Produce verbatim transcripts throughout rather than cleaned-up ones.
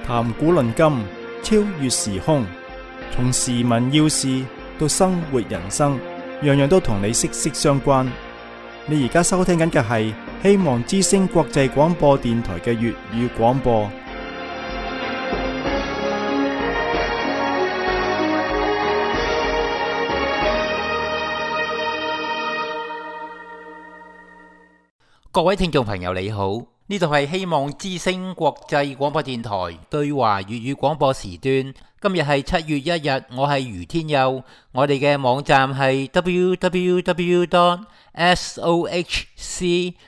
談古論今，超越時空，從時聞要事到生活人生，樣樣都同你息息相關。你而家收聽緊嘅係希望之聲國際廣播電台嘅粵語廣播。 各位聽眾朋友你好，呢度係希望之聲國際廣播電台對華粵語廣播時段。今日係七月一日，我係余天佑。我哋嘅網站係 double-u double-u double-u dot sohcradio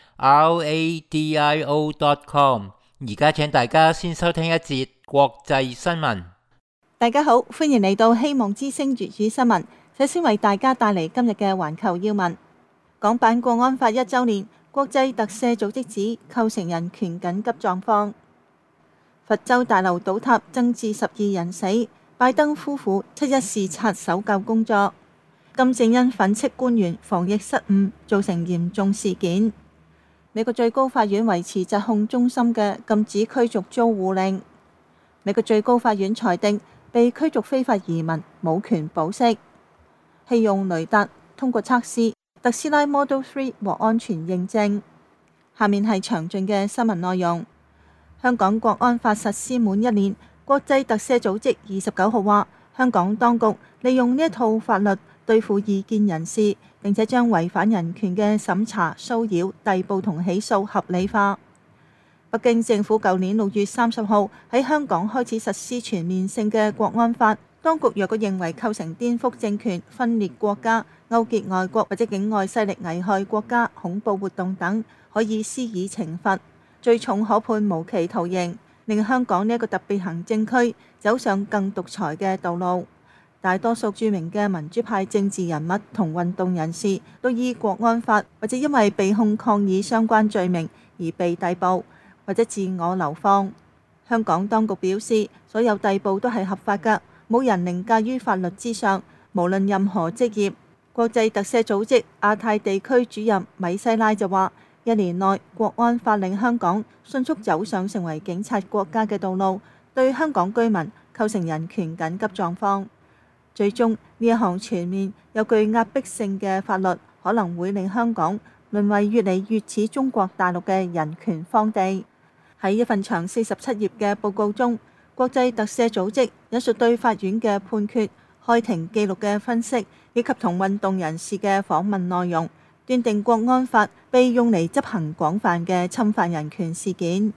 dot com。而家請大家先收聽一節國際新聞。 大家好，歡迎嚟到希望之聲粵語新聞。首先為大家帶嚟今日嘅環球要聞。港版國安法一週年。國際特赦組織指構成人權緊急狀況。佛州大樓倒塌增至十二人死，拜登夫婦七一視察搜救工作。金正恩訓斥官員防疫失誤，造成嚴重事件。美國最高法院維持疾控中心嘅禁止驅逐租戶令。美國最高法院裁定被驅逐非法移民冇權保釋。棄用雷達通過測試。特斯拉 Model 三獲安全認證。下面係詳盡嘅新聞內容。香港國安法實施滿一年，國際特赦組織二十九號話，香港當局利用呢一套法律對付異見人士，並且將違反人權嘅審查、騷擾、逮捕同起訴合理化。北京政府舊年六月三十號喺香港開始實施全面性嘅國安法。當局若果認為構成顛覆政權、分裂國家、勾結外國或者境外勢力危害國家、恐怖活動等，可以施以懲罰，最重可判無期徒刑，令香港呢一個特別行政區走上更獨裁嘅道路。大多數著名嘅民主派政治人物同運動人士都依國安法或者因為被控抗議相關罪名而被逮捕或者自我流放。香港當局表示，所有逮捕都係合法㗎。冇人凌駕於法律之上，無論任何職業。國際特赦組織亞太地區主任米西拉就話：一年內國安法令香港迅速走上成為警察國家嘅道路，對香港居民構成人權緊急狀況。最終呢一項全面有具壓迫性嘅法律，可能會令香港淪為越嚟越似中國大陸嘅人權荒地。喺一份長四十七頁嘅報告中，國際特赦組織引述對法院嘅判決、開庭記錄嘅分析，以及同運動人士嘅訪問內容，斷定國安法被用嚟執行廣泛嘅侵犯人權事件。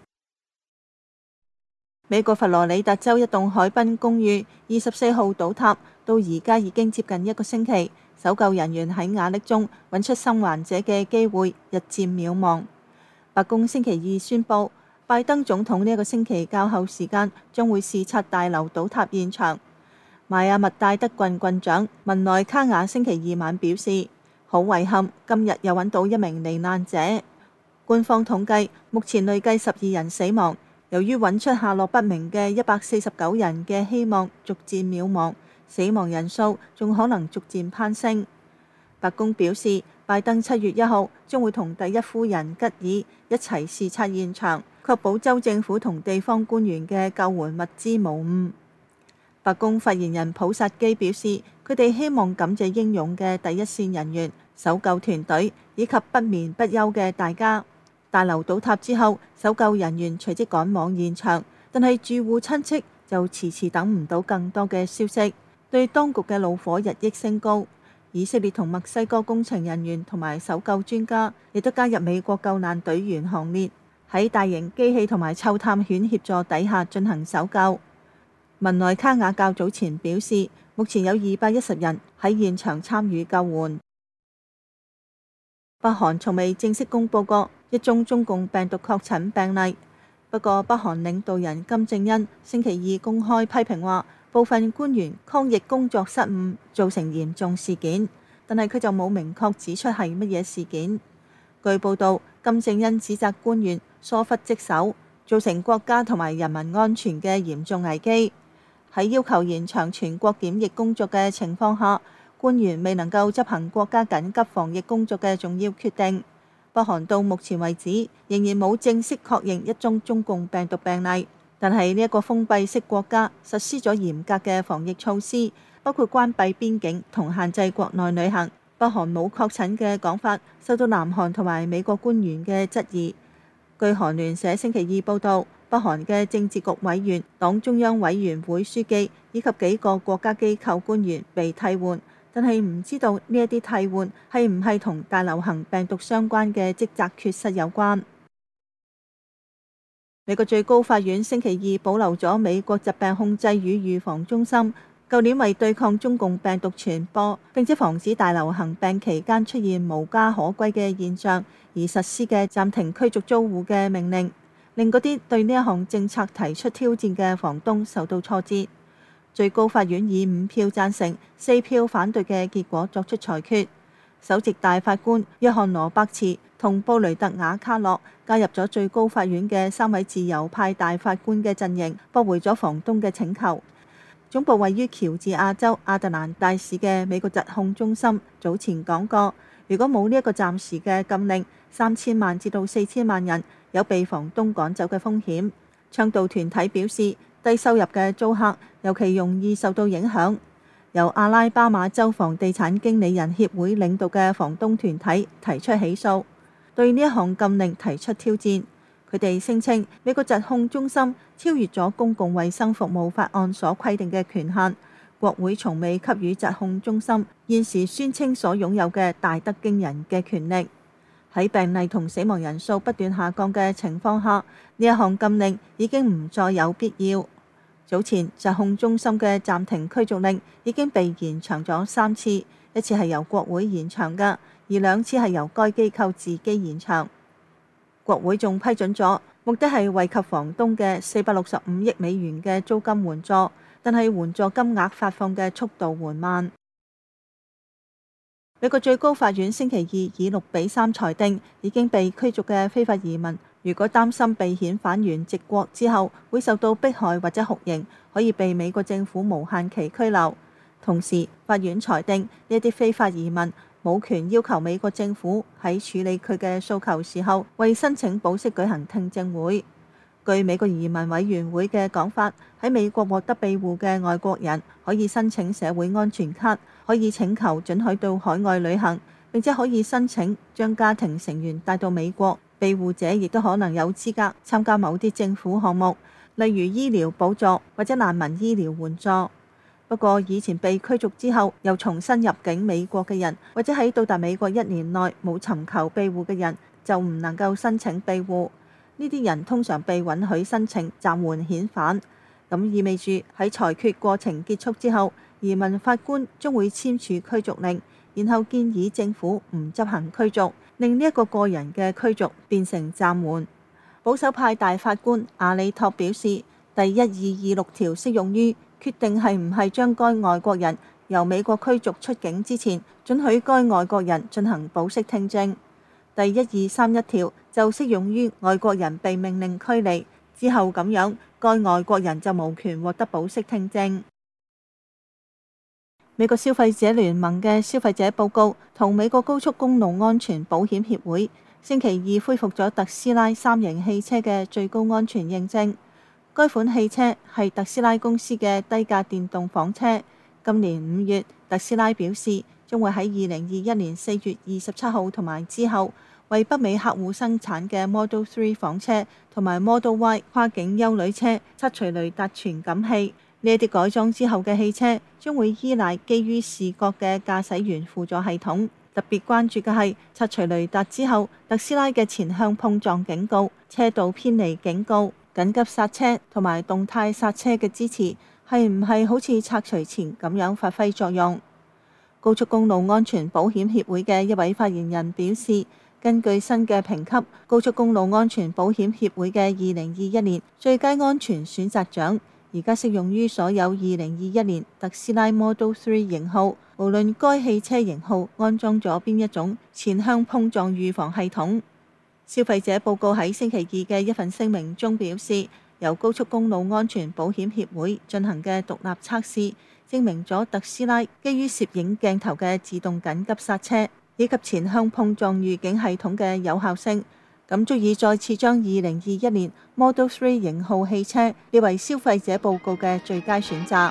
美國佛羅里達州一棟海濱公寓二十四號倒塌，到而家已經接近一個星期，搜救人員喺瓦礫中揾出生還者嘅機會日漸渺茫。白宮星期二宣布，拜登總統呢一個星期較後時間將會視察大樓倒塌現場。邁阿密戴德郡郡長文萊卡亞星期二晚表示，好遺憾，今日又揾到一名罹難者。官方統計，目前累計十二人死亡。由於揾出下落不明嘅一百四十九人嘅希望逐漸渺茫，死亡人數仲可能逐漸攀升。白宮表示，拜登七月一號將會同第一夫人吉爾一齊視察現場，確保州政府同地方官員嘅救援物資無誤。白宮發言人普薩基表示，佢哋希望感謝英勇嘅第一線人員、搜救團隊以及不眠不休嘅大家。大樓倒塌之後，搜救人員隨即趕往現場，但係住戶親戚就遲遲等唔到更多嘅消息，對當局嘅怒火日益升高。以色列同墨西哥工程人員同埋搜救專家亦都加入美國救難隊員行列，喺大型機器同埋嗅探犬協助底下進行搜救。文萊卡亞較早前表示，目前有二百一十人喺現場參與救援。北韓從未正式公佈過一宗中共病毒確診病例，不過北韓領導人金正恩星期二公開批評話，部分官員抗疫工作失誤，造成嚴重事件，但係佢就冇明確指出係乜嘢事件。據報道，金正恩指責官員疏忽職守，造成國家同埋人民安全嘅嚴重危機。喺要求延長全國檢疫工作嘅情況下，官員未能夠執行國家緊急防疫工作嘅重要決定。北韓到目前為止仍然冇正式確認一宗中共病毒病例， 但係呢一個封閉式國家實施咗嚴格嘅防疫措施，包括關閉邊境同限制國內旅行。北韓冇確診嘅講法受到南韓同埋美國官員嘅質疑。據韓聯社星期二報導，北韓嘅政治局委員、黨中央委員會書記以及幾個國家機構官員被替換，但係唔知道呢一啲替換係唔係同大流行病毒相關嘅職責缺失有關。美國最高法院星期二保留咗美國疾病控制與預防中心舊年為對抗中共病毒傳播並且防止大流行病期間出現無家可歸嘅現象而實施嘅暫停驅逐租戶嘅命令，令嗰啲對呢一項政策提出挑戰嘅房東受到挫折。最高法院以五票贊成、四票反對嘅結果作出裁決。首席大法官約翰羅伯茨同布雷特瓦卡洛加入咗最高法院嘅三位自由派大法官嘅陣營，駁回咗房東嘅請求。總部位於喬治亞州亞特蘭大市嘅美國疾控中心早前講過，如果冇呢一個暫時嘅禁令，三千萬至到四千萬人有被房東趕走嘅風險。倡導團體表示，低收入嘅租客尤其容易受到影響。由阿拉巴馬州房地產經理人協會領導嘅房東團體提出起訴，對呢一項禁令提出挑戰。佢哋聲稱美國疾控中心超越咗公共衛生服務法案所規定嘅權限，國會從未給予疾控中心現時宣稱所擁有嘅大得驚人嘅權力。喺病例同死亡人數不斷下降嘅情況下，呢一項禁令已經唔再有必要。早前疾控中心嘅暫停驅逐令已經被延長咗三次，一次係由國會延長嘅，而兩次係由該機構自己延長。國會仲批准咗，目的係惠及房東嘅四百六十五億美元嘅租金援助，但係援助金額發放嘅速度緩慢。美國最高法院星期二以六比三裁定，已經被驅逐嘅非法移民，如果擔心被遣返完籍國之後會受到迫害或者酷刑，可以被美國政府無限期拘留。同時，法院裁定呢啲非法移民冇權要求美國政府喺處理佢嘅訴求時候為申請保釋舉行聽證會。據美國移民委員會嘅講法，喺美國獲得庇護嘅外國人可以申請社會安全卡，可以請求准許到海外旅行，並且可以申請將家庭成員帶到美國。庇護者亦都可能有資格參加某啲政府項目，例如醫療補助或者難民醫療援助。不過，以前被驅逐之後又重新入境美國嘅人，或者喺到達美國一年內冇尋求庇護嘅人，就唔能夠申請庇護。呢啲人通常被允許申請暫緩遣返，咁意味住喺裁決過程結束之後，移民法官將會簽署驅逐令，然後建議政府唔執行驅逐，令呢一個個人嘅驅逐變成暫緩。保守派大法官阿里托表示，第一二二六條適用於決定係唔係將該外國人由美國驅逐出境之前，准許該外國人進行保釋聽證。第一二三一條就適用於外國人被命令驅離之後，咁樣該外國人就無權獲得保釋聽證。美國消費者聯盟嘅消費者報告同美國高速公路安全保險協會星期二恢復咗特斯拉三型汽車嘅最高安全認證。該款汽車係特斯拉公司嘅低價電動房車。今年五月，特斯拉表示將會喺二零二一年四月二十七號同埋之後，為北美客戶生產嘅 Model 三房車同埋 Model Y 跨境休旅車拆除雷達傳感器。呢一啲改裝之後嘅汽車將會依賴基於視覺嘅駕駛員輔助系統。特別關注嘅係拆除雷達之後，特斯拉嘅前向碰撞警告、車道偏離警告、緊急剎車同埋動態剎車嘅支持係唔係好似拆除前咁樣發揮作用？高速公路安全保險協會嘅一位發言人表示，根據新嘅評級，高速公路安全保險協會嘅二零二一年最佳安全選擇獎而家適用於所有二零二一年特斯拉 Model 三型號，無論該汽車型號安裝咗邊一種前向碰撞預防系統。消費者報告喺星期二嘅一份聲明中表示，由高速公路安全保險協會進行嘅獨立測試，證明咗特斯拉基於攝影鏡頭嘅自動緊急剎車以及前向碰撞預警系統嘅有效性， 咁足以再次將二零二一年 Model 三型號汽車列為消費者報告嘅最佳選擇。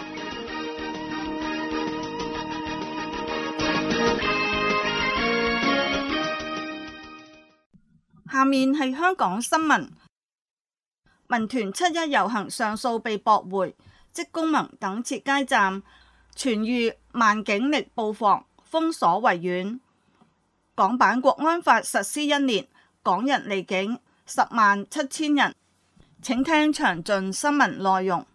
下面係香港新聞。民團七一遊行上訴被駁回，職工盟等設街站，傳遇萬警力布防封鎖維園。港版國安法實施一年，港人離境十萬七千人。請聽詳盡新聞內容。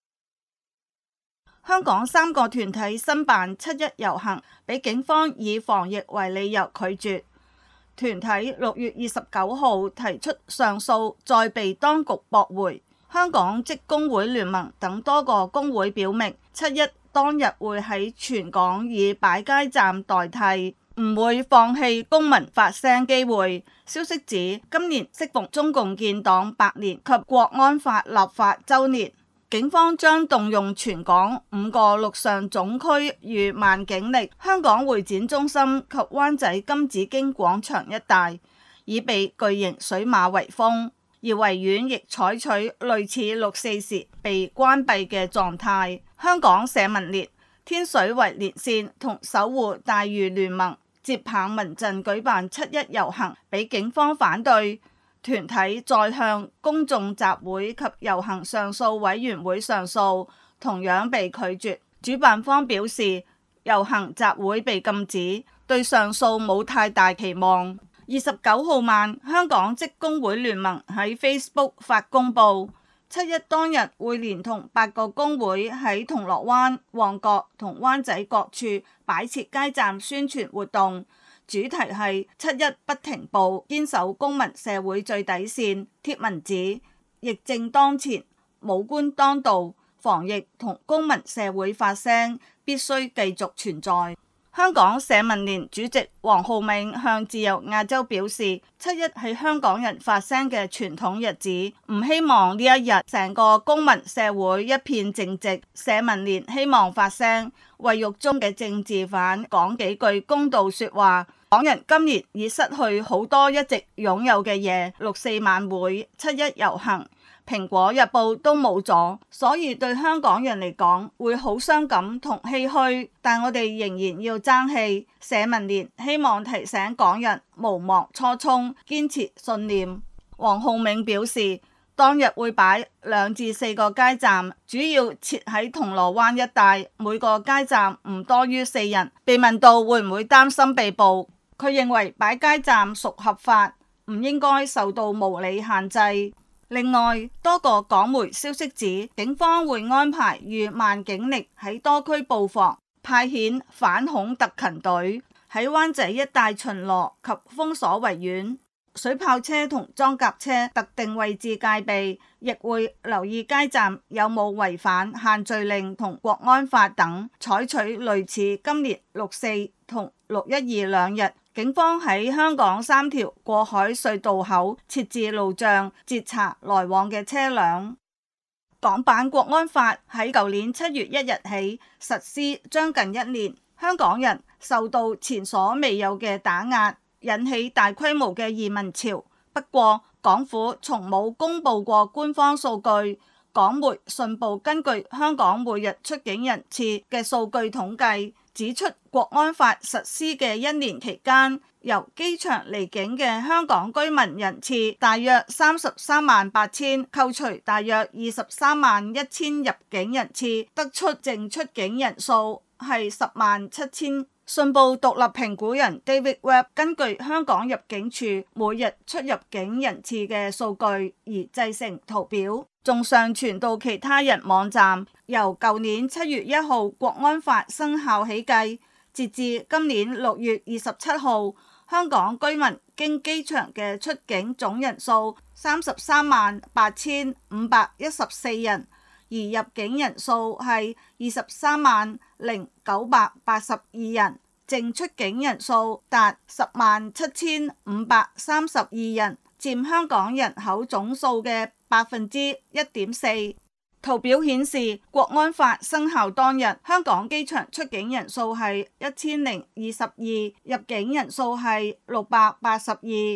香港三個團體申辦七一遊行，俾警方以防疫為理由拒絕。團體六月二十九號提出上訴，再被當局駁回。香港職工會聯盟等多個工會表明，七一當日會喺全港以擺街站代替，唔會放棄公民發聲機會。消息指，今年適逢中共建黨百年及國安法立法週年，警方將動用全港五個陸上總區與萬警力，香港會展中心及灣仔金紫荊廣場一帶，以備巨型水馬圍封。而維園亦採取類似六四時被關閉嘅狀態。香港社民連、天水圍連線同守護大嶼聯盟接棒民陣舉辦七一遊行，俾警方反對。團體再向公眾集會及遊行上訴委員會上訴，同樣被拒絕。主辦方表示，遊行集會被禁止，對上訴冇太大期望。二十九號晚，香港職工會聯盟喺 Facebook 發公報，七一當日會連同八個工會喺銅鑼灣、旺角同灣仔各處擺設街站宣傳活動。主題係七一不停步，堅守公民社會最底線。貼文指，疫症當前，武官當道，防疫同公民社會發聲必須繼續存在。香港社民連主席黃浩銘向自由亞洲表示，七一係香港人發聲嘅傳統日子，唔希望呢一日成個公民社會一片靜寂。社民連希望發聲，為獄中嘅政治犯講幾句公道說話。港人今年已失去好多一直擁有嘅嘢，六四晚會、七一遊行、蘋果日報都冇咗，所以對香港人嚟講會好傷感同唏噓，但我哋仍然要爭氣。社民連希望提醒港人毋忘初衷，堅持信念。黃浩銘表示，當日會擺兩至四個街站，主要設喺銅鑼灣一帶，每個街站唔多於四人。被問到會唔會擔心被捕，佢認為擺街站屬合法，唔應該受到無理限制。另外，多個港媒消息指，警方會安排逾萬警力喺多區布防，派遣反恐特勤隊喺灣仔一帶巡邏及封鎖維園。水炮車同裝甲車特定位置戒備，亦會留意街站有冇違反限聚令同國安法等，採取類似今年六四同六一二兩日，警方喺香港三條過海隧道口設置路障，截查來往嘅車輛。港版國安法喺舊年七月一日起實施，將近一年，香港人受到前所未有嘅打壓，引起大規模嘅移民潮。不過，港府從冇公布過官方數據。港媒信報根據香港每日出境人次嘅數據統計，指出國安法實施嘅一年期間，由機場離境嘅香港居民人次大約三十三萬八千，扣除大約二十三萬一千入境人次，得出淨出境人數係十萬七千。信報獨立評估人 David Webb 根據香港入境處每日出入境人次嘅數據而製成圖表，仲上傳到其他人網站。由舊年七月一號國安法生效起計，截至今年六月二十七號，香港居民經機場嘅出境總人數三十三萬八千五百一十四人，而入境人數係二十三萬零九百八十二人，淨出境人數達十萬七千五百三十二人，佔香港人口總數嘅百分之一點四。圖表顯示，國安法生效當日，香港機場出境人數係一千零二十二，入境人數係六百八十二，淨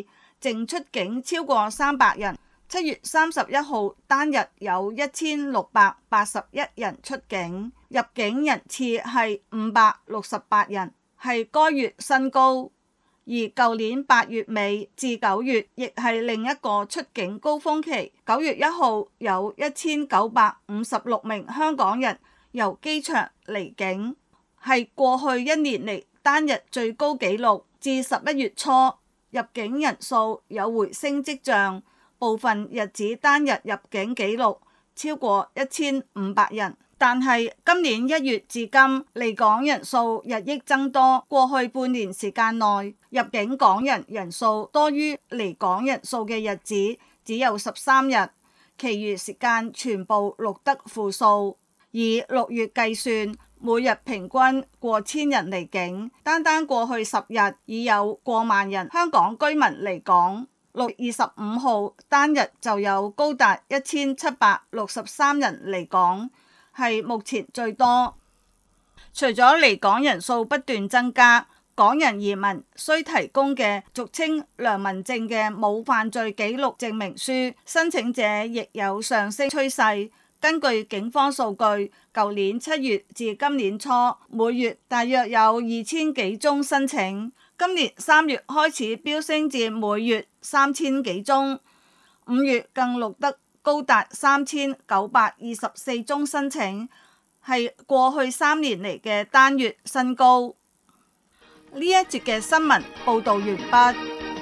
淨出境超過三百人。七月三十一號單日有一千六百八十一人出境，入境人次係五百六十八人，係該月新高。而舊年八月尾至九月亦係另一個出境高峰期，九月一號有一千九百五十六名香港人由機場離境，係過去一年嚟單日最高紀錄。至十一月初入境人數有回升跡象，部分日子單日入境紀錄超過一千五百人，但係今年一月至今離港人數日益增多，過去半年時間內入境港人人數多於離港人數嘅日子只有十三日，其餘時間全部錄得負數。以六月計算，每日平均過千人離境，單單過去十日已有過萬人香港居民離港。六月二十五號單日就有高達一千七百六十三人離港，係目前最多。除咗離港人數不斷增加，港人移民需提供嘅俗稱良民證嘅冇犯罪記錄證明書，申請者亦有上升趨勢。根據警方數據，舊年七月至今年初，每月大約有二千幾宗申請，今年三月開始飆升至每月三千幾宗，五月更錄得高達三千九百二十四宗申請，係過去三年嚟嘅單月新高。呢一節嘅新聞報道完畢。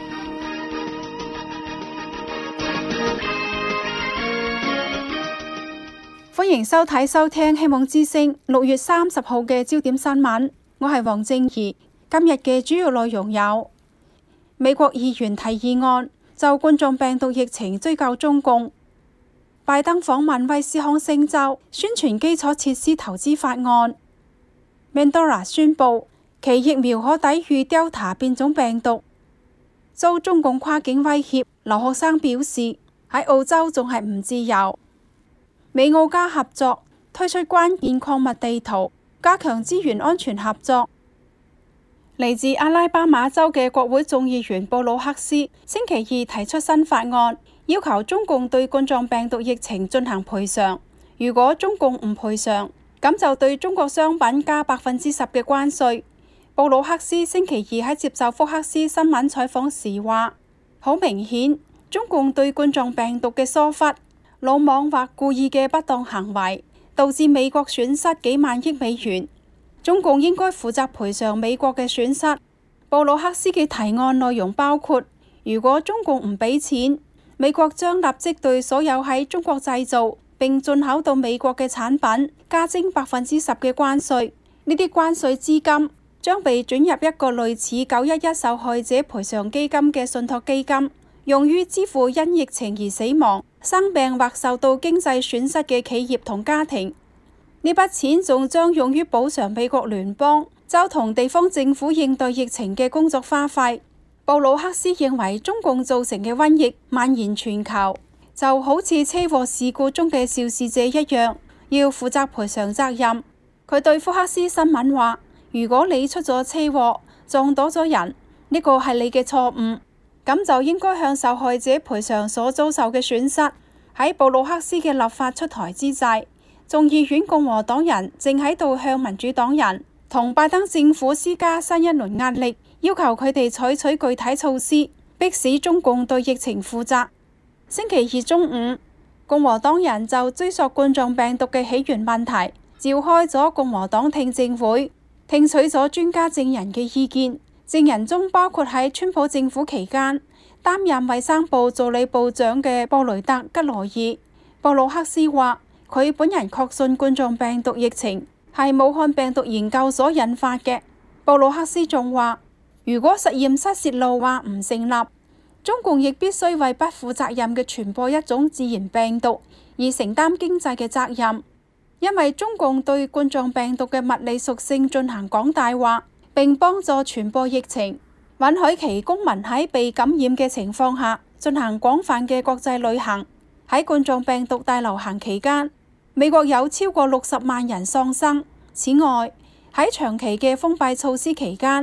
歡迎收睇收聽希望之聲六月三十號嘅焦點新聞，我係黃正儀。今日嘅主要內容有：美國議員提議案就冠狀病毒疫情追究中共；拜登訪問威斯康星州，宣傳基礎設施投資法案；Mandela 宣布其疫苗可抵禦 Delta 變種病毒；遭中共跨境威脅，留學生表示喺澳洲仲係唔自由。美澳加合作推出關鍵礦物地圖，加強資源安全合作。嚟自阿拉巴馬州嘅國會眾議員布魯克斯星期二提出新法案，要求中共對冠狀病毒疫情進行賠償。如果中共唔賠償，咁就對中國商品加百分之十嘅關稅。布魯克斯星期二喺接受福克斯新聞採訪時話，好明顯，中共對冠狀病毒嘅疏忽、魯莽或故意嘅不當行為，導致美國損失幾萬億美元。中共應該負責賠償美國嘅損失。布魯克斯嘅提案內容包括，如果中共唔俾錢，美國將立即對所有喺中國製造並進口到美國嘅產品加徵百分之十嘅關稅。呢啲關稅資金將被轉入一個類似九一一受害者賠償基金嘅信託基金，用於支付因疫情而死亡、生病或受到經濟損失嘅企業同家庭。呢筆錢仲將用於補償美國聯邦、州同地方政府應對疫情嘅工作花費。布魯克斯認為中共造成嘅瘟疫蔓延全球，就好似車禍事故中嘅肇事者一樣，要負責賠償責任。佢對福克斯新聞話，如果你出咗車禍撞到咗人，呢個係你嘅錯誤，咁就應該向受害者賠償所遭受嘅損失。喺布魯克斯嘅立法出台之際，眾議院共和黨人正喺度向民主黨人同拜登政府施加新一輪壓力，要求佢哋採取具體措施，迫使中共對疫情負責。星期二中午，共和黨人就追溯冠狀病毒嘅起源問題，召開咗共和黨聽證會，聽取咗專家證人嘅意見。證人中包括喺川普政府期間擔任衛生部助理部長嘅布雷特吉羅爾。布魯克斯話，佢本人確信冠狀病毒疫情係武漢病毒研究所引發嘅。布魯克斯仲話，如果實驗室泄露話唔成立，中共亦必須為不負責任嘅傳播一種自然病毒而承擔經濟嘅責任，因為中共對冠狀病毒嘅物理屬性進行講大話，並幫助傳播疫情，允許其公民喺被感染嘅情況下進行廣泛嘅國際旅行。喺冠狀病毒大流行期間，美國有超過六十萬人喪生。此外，喺長期嘅封閉措施期間，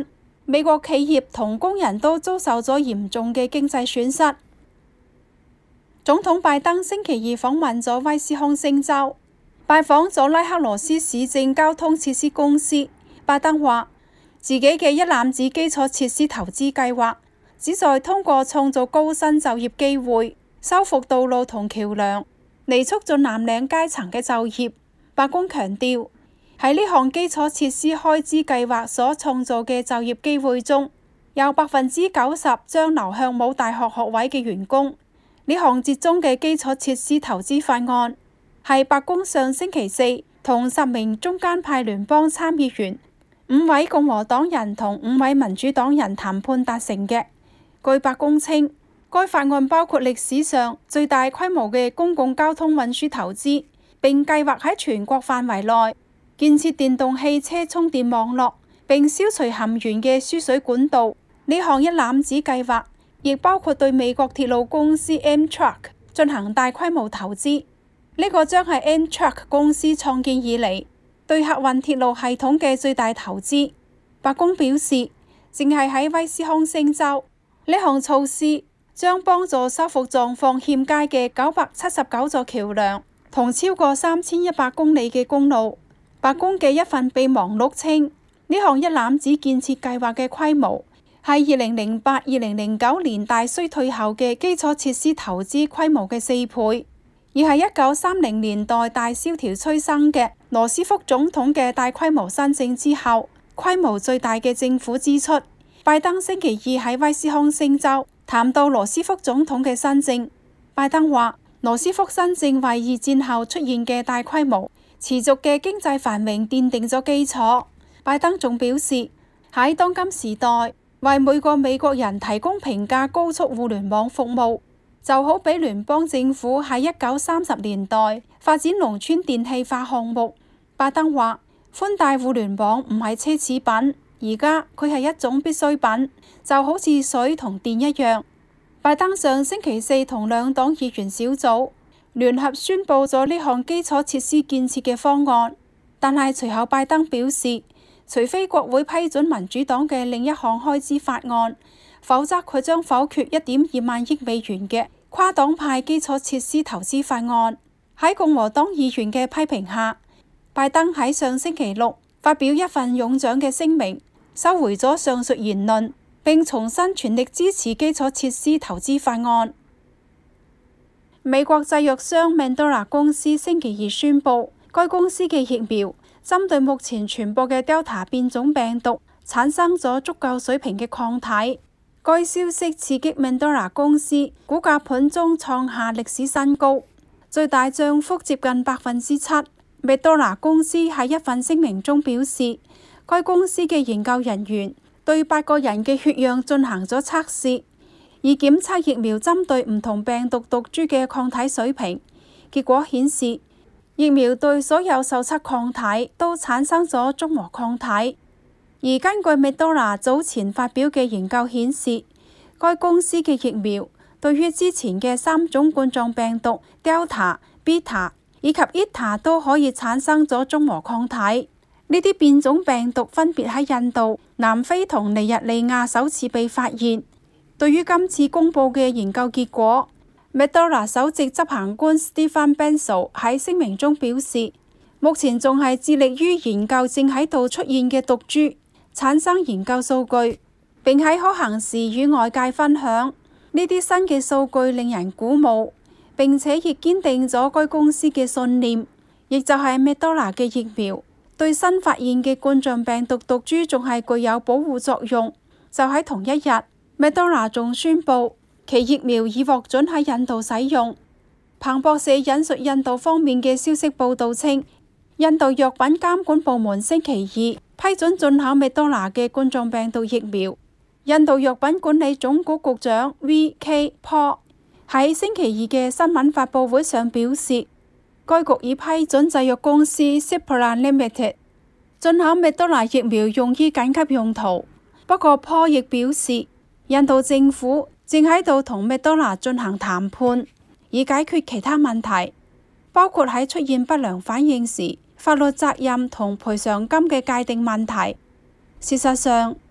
美國企業同工人都遭受咗嚴重嘅經濟損失。總統拜登星期二訪問咗威斯康星州，拜訪咗拉克羅斯市政交通設施公司。拜登話自己嘅一攬子基礎設施投資計劃旨在通過創造高薪就業機會、修復道路同橋樑嚟促進藍領階層嘅就業。白宮強調，喺呢項基礎設施開支計劃所創造嘅就業機會中，有百分之九十將流向冇大學學位嘅員工。呢項折中嘅基礎設施投資法案係白宮上星期四同十名中間派聯邦參議員、五位共和黨人同五位民主黨人談判達成嘅。據白宮稱，該法案包括歷史上最大規模嘅公共交通運輸投資，並計劃喺全國範圍內建設電動汽車充電網絡，並消除含鉛嘅輸水管道。呢項一攬子計劃亦包括對美國鐵路公司 Amtrak 進行大規模投資。呢、這個將係 Amtrak 公司創建以嚟對客運鐵路系統嘅最大投資。白宮表示，淨係喺威斯康星州，呢項措施將幫助修復狀況欠佳嘅九百七十九座橋樑同超過三千一百公里嘅公路。白宮嘅一份備忘錄稱，呢項一攬子建設計劃嘅規模係二零零八、二零零九年大衰退後嘅基礎設施投資規模嘅四倍，而係一九三零年代大蕭條催生嘅羅斯福總統嘅大規模新政之後規模最大嘅政府支出。拜登星期二喺威斯康星州談到羅斯福總統嘅新政，拜登話羅斯福新政為二戰後出現嘅大規模持續嘅經濟繁榮奠定咗基礎。拜登仲表示，喺當今時代，為每個美國人提供平價高速互聯網服務，就好比聯邦政府喺一九三十年代發展農村電氣化項目。拜登話，寬帶互聯網唔係奢侈品，而家佢係一種必需品，就好似水同電一樣。拜登上星期四同兩黨議員小組聯合宣布咗呢項基礎設施建設嘅方案，但係隨後拜登表示，除非國會批准民主黨嘅另一項開支法案，否則佢將否決一點二萬億美元嘅跨黨派基礎設施投資法案。喺共和黨議員嘅批評下，拜登喺上星期六發表一份擁蔣嘅聲明，收回咗上述言論，並重新全力支持基礎設施投資法案。美國製藥商 Moderna 公司星期二宣布，該公司嘅疫苗針對目前傳播嘅 Delta 變種病毒產生咗足夠水平嘅抗體。該消息刺激 Moderna 公司股價盤中創下歷史新高，最大漲幅接近百分之七。Moderna 公司喺一份聲明中表示，該公司嘅研究人員對八個人嘅血樣進行咗測試，以檢測疫苗針對唔同病毒毒株嘅抗體水平。結果顯示，疫苗對所有受測抗體都產生咗中和抗體。而根據 Moderna 早前發表嘅研究顯示，該公司嘅疫苗對於之前嘅三種冠狀病毒 Delta、Beta 以及 Eta 都可以產生咗中和抗體。呢啲變種病毒分別喺印度、南非同尼日利亞首次被發現。對於今次公佈嘅研究結果，Moderna 首席執行官 Stephen Bancel 喺聲明中表示，目前仲係致力於研究正喺度出現嘅毒株，產生研究數據，並喺可行時與外界分享。呢啲新嘅數據令人鼓舞，並且亦堅定咗該公司嘅信念，亦就係 Moderna 嘅疫苗對新發現嘅冠狀病毒毒株仲係具有保護作用。就喺同一日，Moderna 仲宣布其疫苗已獲准喺印度使用。彭博社引述印度方面嘅消息報道稱，印度藥品監管部門星期二批准進口 Moderna 嘅冠狀病毒疫苗。印度藥品管理總局局長 V K Paul 喺星期二嘅新聞發佈會上表示，該局已批准製藥公司 Cipla Limited 進口 Moderna 疫苗用於緊急用途。不過 Paul 亦表示，印度政府正喺度同 Moderna 進行談判，以解決其他問題，包括喺出現不良反應時法律責任同賠償金嘅界定問題。事實上，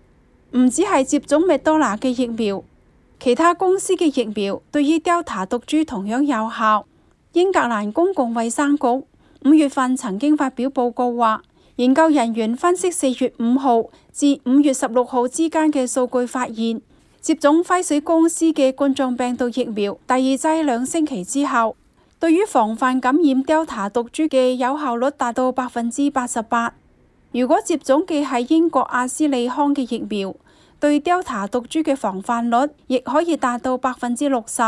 唔只係接種麥多拿嘅疫苗，其他公司嘅疫苗對於 Delta 毒株同樣有效。英格蘭公共衛生局五月份曾經發表報告話，研究人員分析四月五號至五月十六號之間嘅數據，發現接種輝瑞公司嘅冠狀病毒疫苗第二劑兩星期之後，對於防範感染 Delta 毒株嘅有效率達到百分之八十八。如果接種嘅係英國阿斯利康嘅疫苗，對 Delta 毒株嘅防範率亦可以達到百分之六十。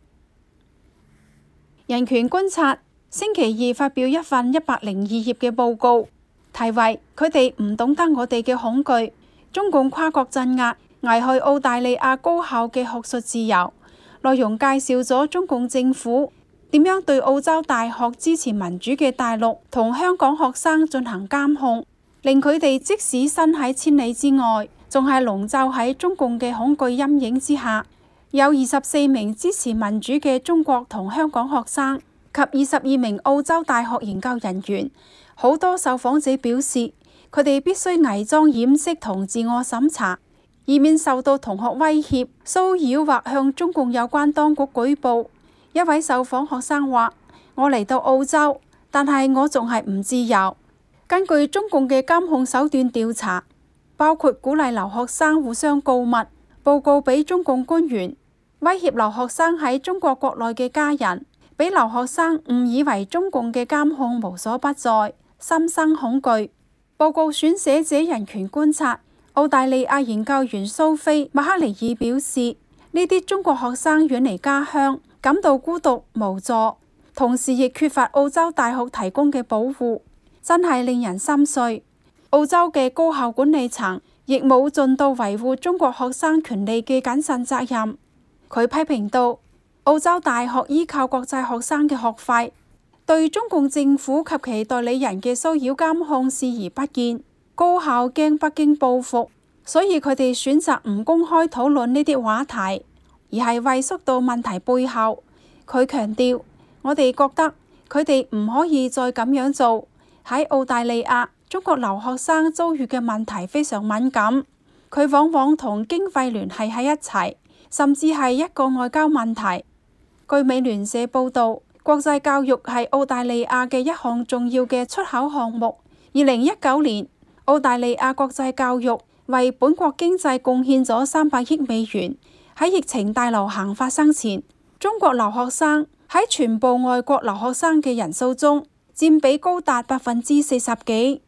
人權觀察星期二發表一份一百零二頁嘅報告，題為佢哋唔懂得我哋嘅恐懼，中共跨國鎮壓危害澳大利亞高校嘅學術自由。內容介紹咗中共政府點樣對澳洲大學支持民主嘅大陸同香港學生進行監控，令佢哋即使身喺千里之外，仲係籠罩喺中共嘅恐懼陰影之下。有二十四名支持民主嘅中國同香港學生及二十二名澳洲大學研究人員。好多受訪者表示，佢哋必須偽裝掩飾同自我審查，以免受到同學威脅、騷擾或向中共有關當局舉報。一位受訪學生話：我嚟到澳洲，但係我仲係唔自由。根據中共嘅監控手段調查，包括鼓勵留學生互相告密、報告俾中共官員、威脅留學生喺中國國內嘅家人，俾留學生誤以為中共嘅監控無所不在，心生恐懼。報告選寫者人權觀察澳大利亞研究員蘇菲麥克尼爾表示，呢啲中國學生遠離家鄉，感到孤獨無助，同時亦缺乏澳洲大學提供嘅保護，真係令人心碎。澳洲嘅高校管理層亦冇盡到維護中國學生權利嘅謹慎責任。佢批評到，澳洲大學依靠國際學生嘅學費，對中共政府及其代理人嘅騷擾監控視而不見。高校驚北京報復，所以佢哋選擇唔公開討論呢啲話題，而係畏縮到問題背後。佢強調，我哋覺得佢哋唔可以再咁樣做。喺澳大利亞，中國留學生遭遇嘅問題非常敏感，佢往往同經費聯繫喺一齊，甚至係一個外交問題。據美聯社報導，國際教育係澳大利亞嘅一項重要嘅出口項目。二零一九年，澳大利亞國際教育為本國經濟貢獻咗三百億美元。喺疫情大流行發生前，中國留學生喺全部外國留學生嘅人數中佔比高達百分之四十幾。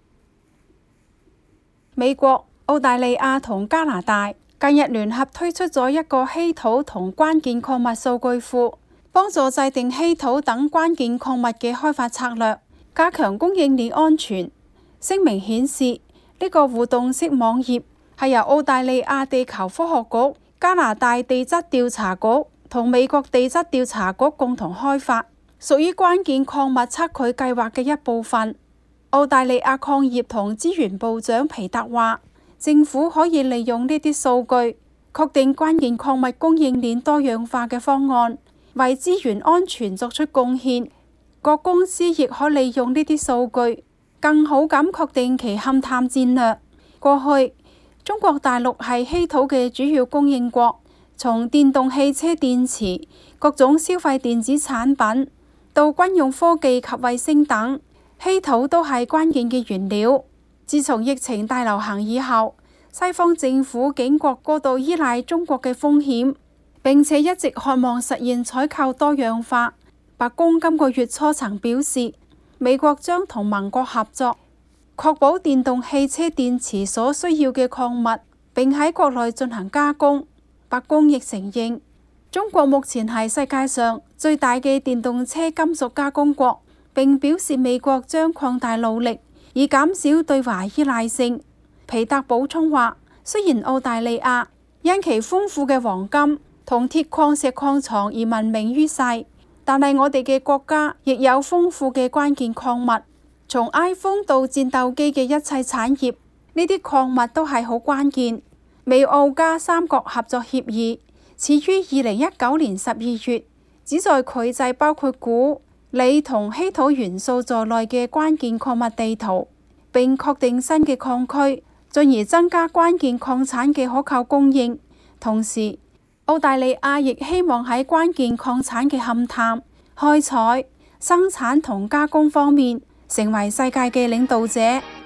美國、澳大利亞同加拿大近日聯合推出咗一個稀土同關鍵礦物數據庫，幫助制定稀土等關鍵礦物嘅開發策略，加強供應鏈安全。聲明顯示，呢個互動式網頁係由澳大利亞地球科學局、加拿大地質調查局同美國地質調查局共同開發，屬於關鍵礦物測距計劃嘅一部分。澳大利亞礦業同資源部長皮特話，政府可以利用呢啲數據，確定關鍵礦物供應鏈多樣化嘅方案，為資源安全作出貢獻。各公司亦可利用呢啲數據，更好咁確定其勘探戰略。過去，中國大陸係稀土嘅主要供應國，從電動汽車電池、各種消費電子產品到軍用科技及衛星等，稀土都係關鍵嘅原料。自從疫情大流行以後，西方政府警覺過度依賴中國嘅風險，並且一直渴望實現採購多樣化。白宮今個月初曾表示，美國將同盟國合作，確保電動汽車電池所需要嘅礦物，並喺國內進行加工。白宮亦承認，中國目前係世界上最大嘅電動車金屬加工國，並表示美國將擴大努力，以減少對華依賴性。皮特補充話，雖然澳大利亞因其豐富嘅黃金同鐵礦石礦藏而聞名於世，但係我哋嘅國家亦有豐富嘅關鍵礦物，從 iPhone 到戰鬥機嘅一切產業，呢啲礦物都係好關鍵。美澳加三國合作協議始於二零一九年十二月，旨在繪製包括鈷、鋰同稀土元素在內嘅關鍵礦物地圖，並確定新嘅礦區， 進而增加關鍵礦產嘅可靠供應。同時，澳大利亞亦希望喺關鍵礦產嘅勘探、開採、生產同加工方面成為世界嘅領導者。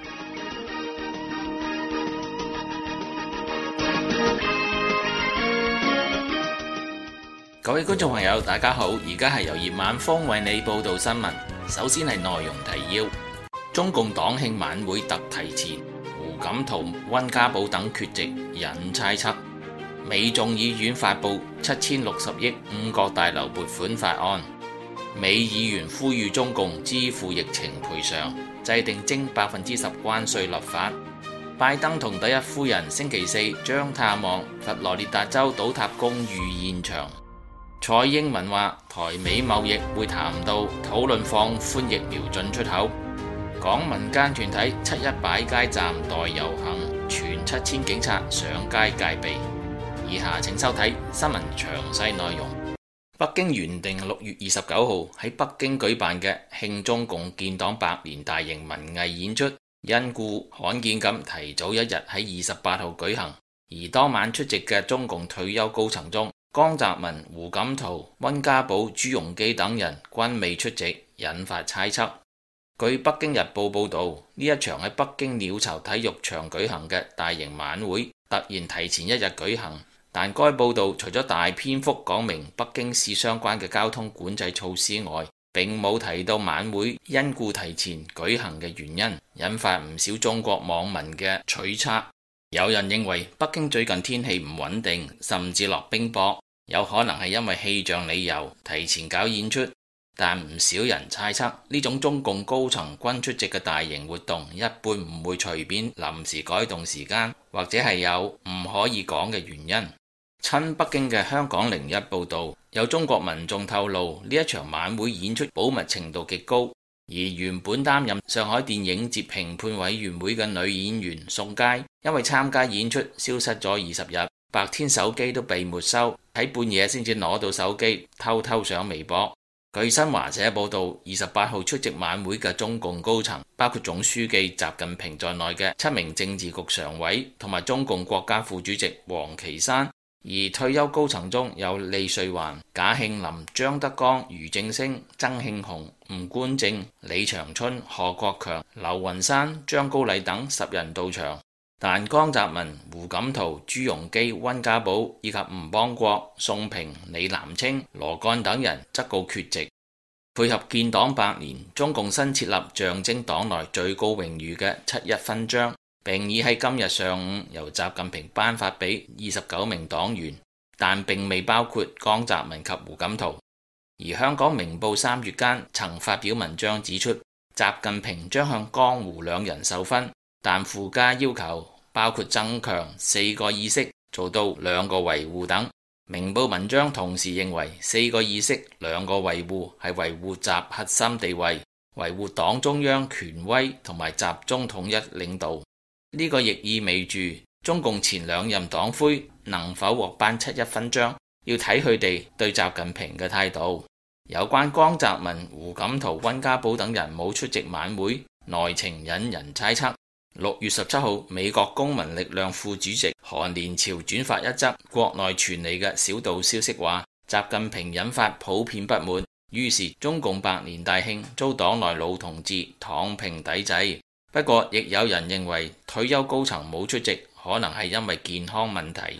各位觀眾朋友，大家好，而家係由葉晚風為你報道新聞。首先係內容提要：中共黨慶晚會特提前，胡錦濤、溫家寶等缺席引猜測。美眾議院發布七千六十億五角大樓撥款法案。美議員呼籲中共支付疫情賠償，制定徵百分之十關稅立法。拜登同第一夫人星期四將探望佛羅列達州倒塌公寓現場。蔡英文話台美貿易會談到討論放寬疫苗進出口。港民間團體七一擺街站代遊行，全七千警察上街戒備。以下請收睇新聞詳細內容。北京原定六月二十九號喺北京舉辦嘅慶中共建黨百年大型文藝演出，因故罕見咁提早一日喺二十八號舉行。而當晚出席嘅中共退休高層中，江澤民、胡錦濤、溫家寶、朱鎔基等人均未出席，引發猜測。據北京日報報道，呢一場喺北京鳥巢體育場舉行嘅大型晚會突然提前一日舉行，但該報道除咗大篇幅講明北京市相關嘅交通管制措施外，並冇提到晚會因故提前舉行嘅原因，引發唔少中國網民嘅取測。有人認為北京最近天氣唔穩定，甚至落冰雹，有可能係因為氣象理由提前搞演出，但唔少人猜測呢種中共高層均出席嘅大型活動一般唔會隨便臨時改動時間，或者係有唔可以講嘅原因。親北京嘅香港零一報道，有中國民眾透露呢一場晚會演出保密程度極高，而原本擔任上海電影節評判委員會嘅女演員宋佳，因為參加演出消失咗二十日，白天手機都被沒收，喺半夜先至攞到手機偷偷上微博。據新華社報道，二十八號出席晚會嘅中共高層包括總書記習近平在內嘅七名政治局常委同埋中共國家副主席王岐山。而退休高層中有李瑞環、賈慶林、張德江、俞正聲、曾慶紅、吳官正、李長春、何國強、劉雲山、張高麗等十人到場，但江澤民、胡錦濤、朱鎔基、溫家寶以及吳邦國、宋平、李南清、羅幹等人則告缺席。配合建黨百年，中共新設立象徵黨內最高榮譽嘅七一勳章，並已喺今日上午由習近平頒發俾二十九名黨員，但並未包括江澤民及胡錦濤。而香港明報三月間曾發表文章指出，習近平將向江胡兩人授勳，但附加要求包括增強四個意識，做到兩個維護等。明報文章同時認為，四個意識兩個維護係維護習核心地位，維護黨中央權威同埋集中統一領導。呢個亦意味住中共前兩任黨魁能否獲頒七一勳章，要睇佢哋對習近平嘅態度。有關江澤民、胡錦濤、溫家寶等人冇出席晚會，內情引人猜測。六月十七號，美國公民力量副主席韓連朝轉發一則國內傳嚟嘅小道消息，話習近平引發普遍不滿，於是中共百年大慶遭黨內老同志躺平抵制。不過，亦有人認為退休高層冇出席，可能係因為健康問題。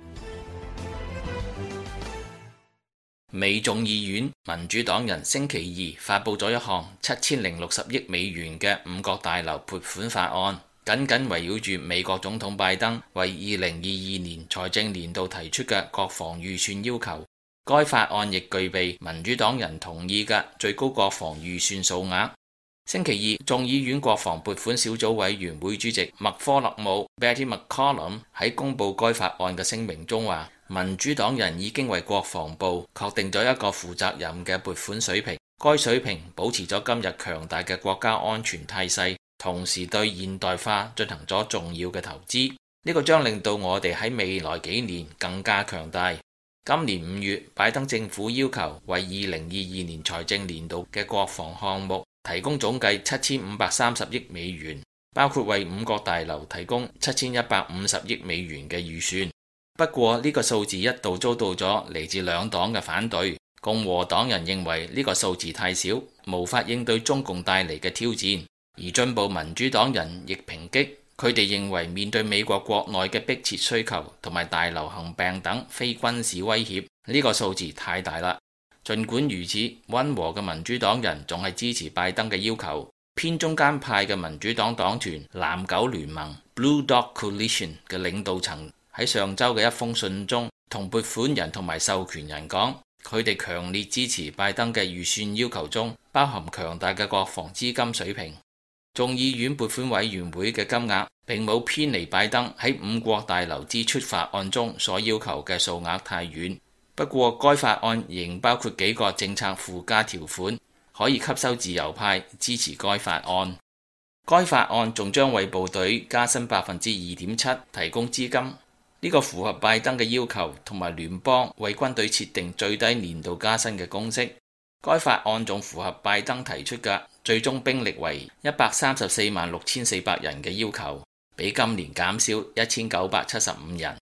美眾議院民主黨人星期二發布咗一項七千零六十億美元嘅五角大樓撥款法案，緊緊圍繞住美國總統拜登為二零二二年財政年度提出嘅國防預算要求。該法案亦具備民主黨人同意嘅最高國防預算數額。星期二，眾議院國防撥款小組委員會主席麥科勒姆 Betty McCollum 喺公布該法案嘅聲明中話，民主黨人已經為國防部確定咗一個負責任嘅撥款水平，該水平保持咗今日強大嘅國家安全態勢，同時對現代化進行咗重要嘅投資。呢個將令到我哋喺未來幾年更加強大。今年五月，拜登政府要求為二零二二年財政年度嘅國防項目提供總計七千五百三十億美元， 包括為五角大樓提供七千一百五十億美元嘅預算。不過呢個數字一度遭到咗嚟自兩黨嘅反對。共和黨人認為呢個數字太少，無法應對中共帶嚟嘅挑戰，而進步民主黨人亦抨擊。佢哋認為面對美國國內嘅迫切需求同埋大流行病等非軍事威脅，呢個數字太大啦。儘管如此，溫和嘅民主黨人仲係支持拜登嘅要求。偏中間派嘅民主黨黨團藍狗聯盟 Blue Dog Coalition 嘅領導層喺上週嘅一封信中，同撥款人同埋授權人講，佢哋強烈支持拜登嘅預算要求中包含強大嘅國防資金水平。眾議院撥款委員會嘅金額並冇偏離拜登喺五國大樓支出法案中所要求嘅數額太遠。不過該法案仍包括幾個政策附加條款，可以吸收自由派支持該法案。該法案仲將為部隊加薪百分之二點七提供資金，呢個符合拜登嘅要求同埋聯邦為軍隊設定最低年度加薪嘅公式。該法案仲符合拜登提出嘅最終兵力為一百三十四萬六千四百人嘅要求，比今年減少一千九百七十五人。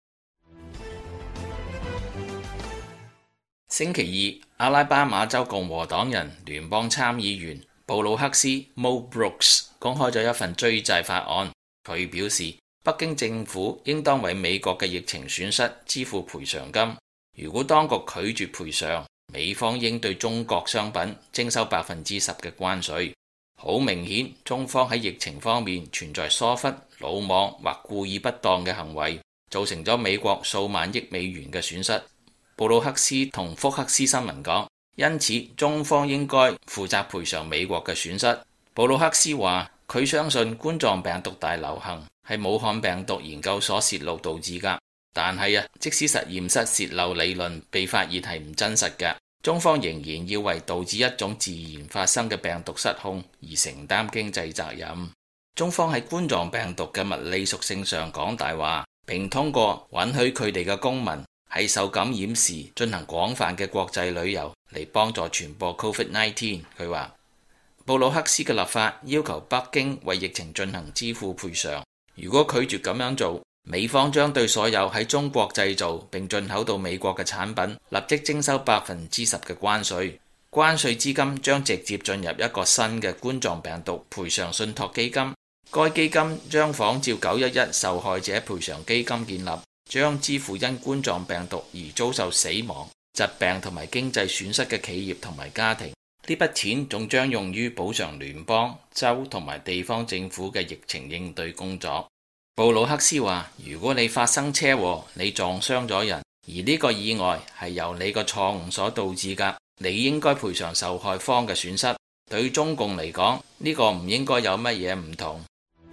星期二，阿拉巴馬州共和黨人聯邦參議員布魯克斯 Mo Brooks 公開咗一份追債法案。佢表示，北京政府應當為美國嘅疫情損失支付賠償金。如果當局拒絕賠償，美方應對中國商品徵收百分之十嘅關稅。好明顯，中方喺疫情方面存在疏忽、魯莽或故意不當嘅行為，造成咗美國數萬億美元嘅損失。布魯克斯同福克斯新聞講，因此中方應該負責賠償美國嘅損失。布魯克斯話，佢相信冠狀病毒大流行係武漢病毒研究所泄露導致㗎。但係啊，即使實驗室泄漏理論被發現係唔真實嘅，中方仍然要為導致一種自然發生嘅病毒失控而承擔經濟責任。中方喺冠狀病毒嘅物理屬性上講大話，並通過允許佢哋嘅公民喺受感染時進行廣泛嘅國際旅遊嚟幫助傳播 Covid 十九。佢話布魯克斯嘅立法要求北京為疫情進行支付賠償，如果拒絕咁樣做，美方將對所有喺中國製造並進口到美國嘅產品立即徵收百分之十嘅關稅。關稅資金將直接進入一個新嘅冠狀病毒賠償信託基金，該基金將仿照九一一受害者賠償基金建立，將支付因冠狀病毒而遭受死亡、疾病同埋經濟損失嘅企業同埋家庭。呢筆錢仲將用於補償聯邦、州同埋地方政府嘅疫情應對工作。布魯克斯話，如果你發生車禍，你撞傷咗人，而呢個意外係由你個錯誤所導致㗎，你應該賠償受害方嘅損失。對中共嚟講，呢個唔應該有乜嘢唔同。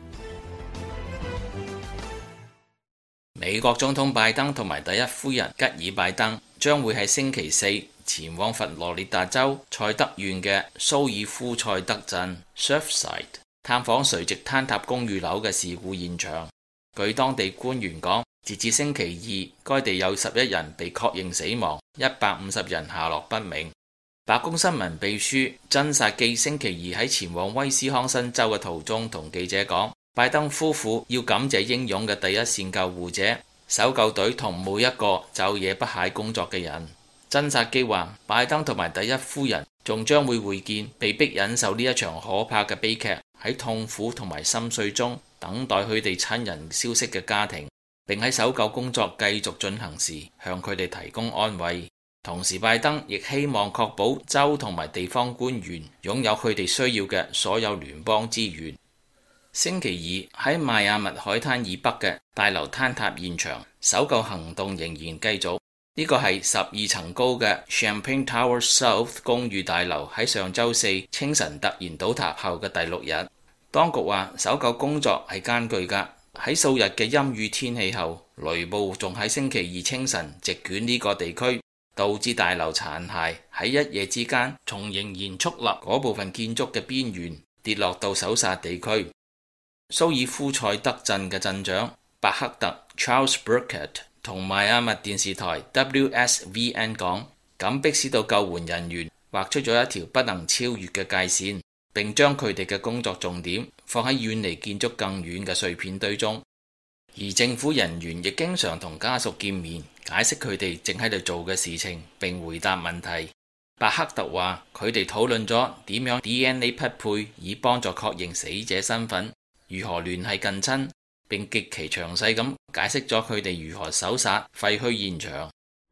美國總統拜登同埋第一夫人吉爾拜登將會喺星期四前往佛羅里達州塞德縣嘅蘇爾夫塞德鎮 Surfside 探訪垂直坍塌公寓樓嘅事故現場。據當地官員講，截至星期二，該地有十一人被確認死亡，一百五十人下落不明。白宮新聞秘書珍薩基星期二喺前往威斯康辛州嘅途中同記者講，拜登夫婦要感謝英勇嘅第一線救護者、搜救隊同每一個晝夜不懈工作嘅人。珍薩基話，拜登同埋第一夫人仲將會會見被迫忍受呢一場可怕嘅悲劇，喺痛苦同埋心碎中等待佢哋親人消息嘅家庭，並喺搜救工作繼續進行時向佢哋提供安慰。同時，拜登亦希望確保州同埋地方官員擁有佢哋需要嘅所有聯邦資源。星期二喺邁阿密海灘以北嘅大樓坍塌現場，搜救行動仍然繼續。呢個係十二層高嘅 Champagne Tower South 公寓大樓喺上週四清晨突然倒塌後嘅第六日。當局話搜救工作係艱巨㗎，喺數日嘅陰雨天氣後，雷暴仲喺星期二清晨席捲呢個地區，導致大樓殘骸喺一夜之間從仍然矗立嗰部分建築嘅邊緣跌落到搜查地區。蘇爾夫塞德鎮嘅鎮長伯克特 Charles Burkett 同邁阿密電視台 W S V N 講，咁迫使到救援人員畫出咗一條不能超越嘅界線。 並將佢哋嘅工作重點放喺遠離建築更遠嘅碎片堆中。而政府人員亦經常同家屬見面，解釋佢哋正喺度做嘅事情，並回答問題。白克特話：佢哋討論咗點樣 D N A 匹配，以幫助確認死者身份，如何聯繫近親，並極其詳細咁解釋咗佢哋如何搜殺廢墟現場。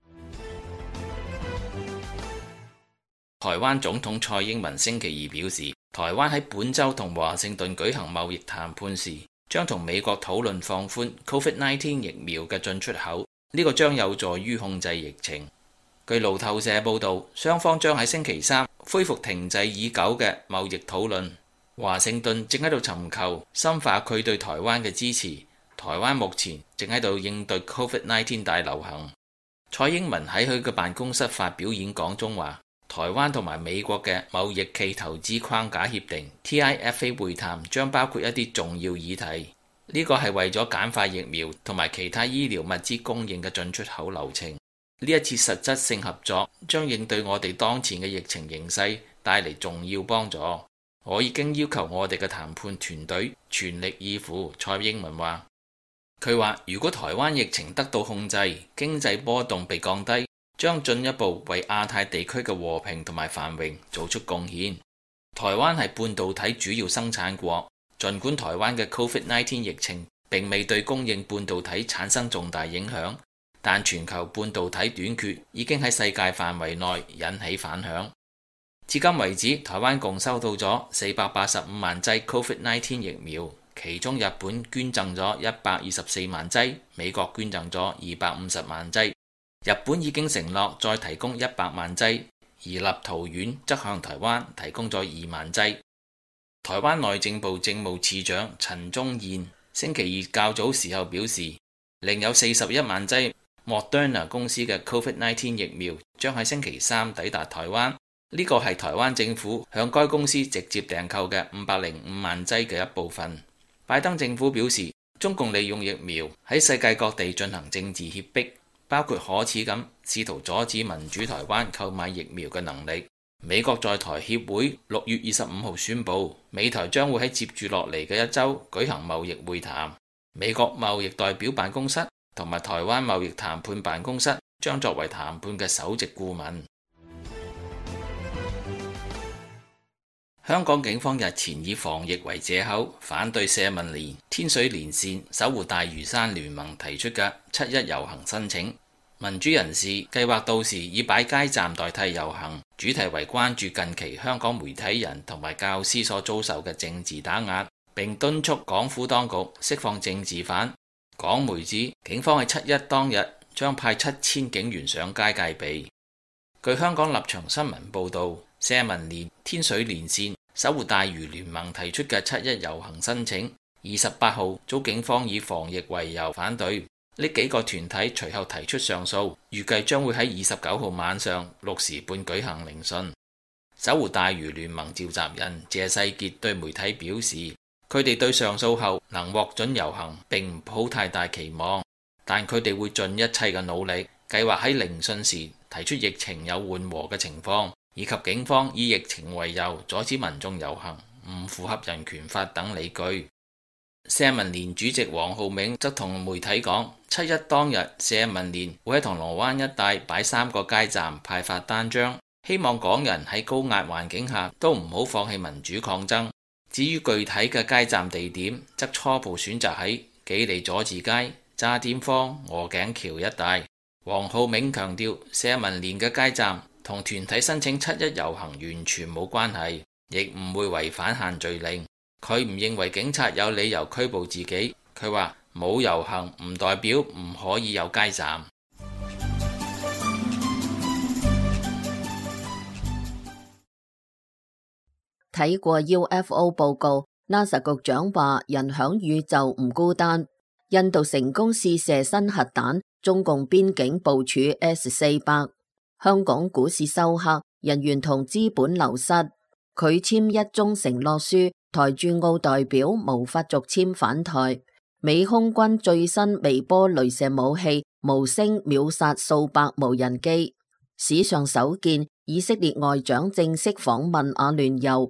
台灣總統蔡英文星期二表示，台灣喺本週同華盛頓舉行貿易談判時，將同美國討論放寬 COVID 十九 疫苗嘅進出口，呢個將有助於控制疫情。據路透社報導，雙方將喺星期三恢復停滯已久嘅貿易討論。華盛頓正喺度尋求深化佢對台灣嘅支持。台灣目前正喺度應對 COVID 十九 大流行。蔡英文喺佢嘅辦公室發表演講中話，台灣同埋美國嘅貿易暨投資框架協定 T I F A 會談將包括一啲重要議題，呢個係為咗簡化疫苗同埋其他醫療物資供應嘅進出口流程。呢一次實質性合作將應對我哋當前嘅疫情形勢帶嚟重要幫助。我已經要求我哋嘅談判團隊全力以赴。蔡英文話，佢話如果台灣疫情得到控制，經濟波動被降低，將進一步為亞太地區嘅和平同埋繁榮做出貢獻。台灣係半導體主要生產國，儘管台灣嘅 COVID 十九 疫情並未對供應半導體產生重大影響，但全球半導體短缺已經喺世界範圍內引起反響。至今為止，台灣共收到咗四百八十五萬劑 COVID 十九 疫苗，其中日本捐贈咗一百二十四萬劑，美國捐贈咗二百五十萬劑。日本已經承諾再提供一百萬劑，而立陶宛則向台灣提供咗二萬劑。台灣內政部政務次長陳宗彥星期二較早時候表示，另有四十一萬劑 Moderna 公司嘅 COVID 十九 疫苗將喺星期三抵達台灣。呢個係台灣政府向該公司直接訂購嘅五百零五萬劑嘅一部分。拜登政府表示，中共利用疫苗喺世界各地進行政治脅迫，包括可恥咁試圖阻止民主台灣購買疫苗嘅能力。美國在台協會六月二十五號宣布，美台將會喺接住落嚟嘅一周舉行貿易會談。美國貿易代表辦公室同埋台灣貿易談判辦公室將作為談判嘅首席顧問。香港警方日前以防疫為借口，反對社民連、天水連線、守護大嶼山聯盟提出嘅七一遊行申請。民主人士計劃到時以擺街站代替遊行，主題為關注近期香港媒體人同埋教師所遭受嘅政治打壓，並敦促港府當局釋放政治犯。港媒指警方喺七一當日將派七千警員上街戒備。據香港立場新聞報導，社民連、天水連線、守護大嶼聯盟提出嘅七一遊行申請，二十八號遭警方以防疫為由反對。呢幾個團體隨後提出上訴，預計將會喺二十九號晚上六時半舉行聆訊。守護大嶼聯盟召集人謝世傑對媒體表示，佢哋對上訴後能獲准遊行並唔抱太大期望，但佢哋會盡一切嘅努力，計劃喺聆訊時提出疫情有緩和嘅情況，以及警方以疫情為由阻止民眾遊行唔符合人權法等理據。社民連主席黃浩銘則同媒體講，七一當日社民連會喺銅鑼灣一帶擺三個街站派發單張，希望港人喺高壓環境下都唔好放棄民主抗爭。至於具體嘅街站地點，則初步選擇喺紀利佐治街、渣甸坊、鵝頸橋一帶。黃浩銘強調，社民連嘅街站同團體申請七一遊行完全冇關係，亦唔會違反限聚令。佢唔認為警察有理由拘捕自己。佢話冇遊行唔代表唔可以有街站。 睇過 U F O 報告 ，NASA 局長話人響宇宙唔孤單。印度成功試射新核彈，中共邊境部署 S 四百。香港股市收黑，人員同資本流失。拒簽一中承諾書，台駐澳代表無法續簽返台。美空軍最新微波鐳射武器無聲秒殺數百無人機。史上首見，以色列外長正式訪問阿聯酋。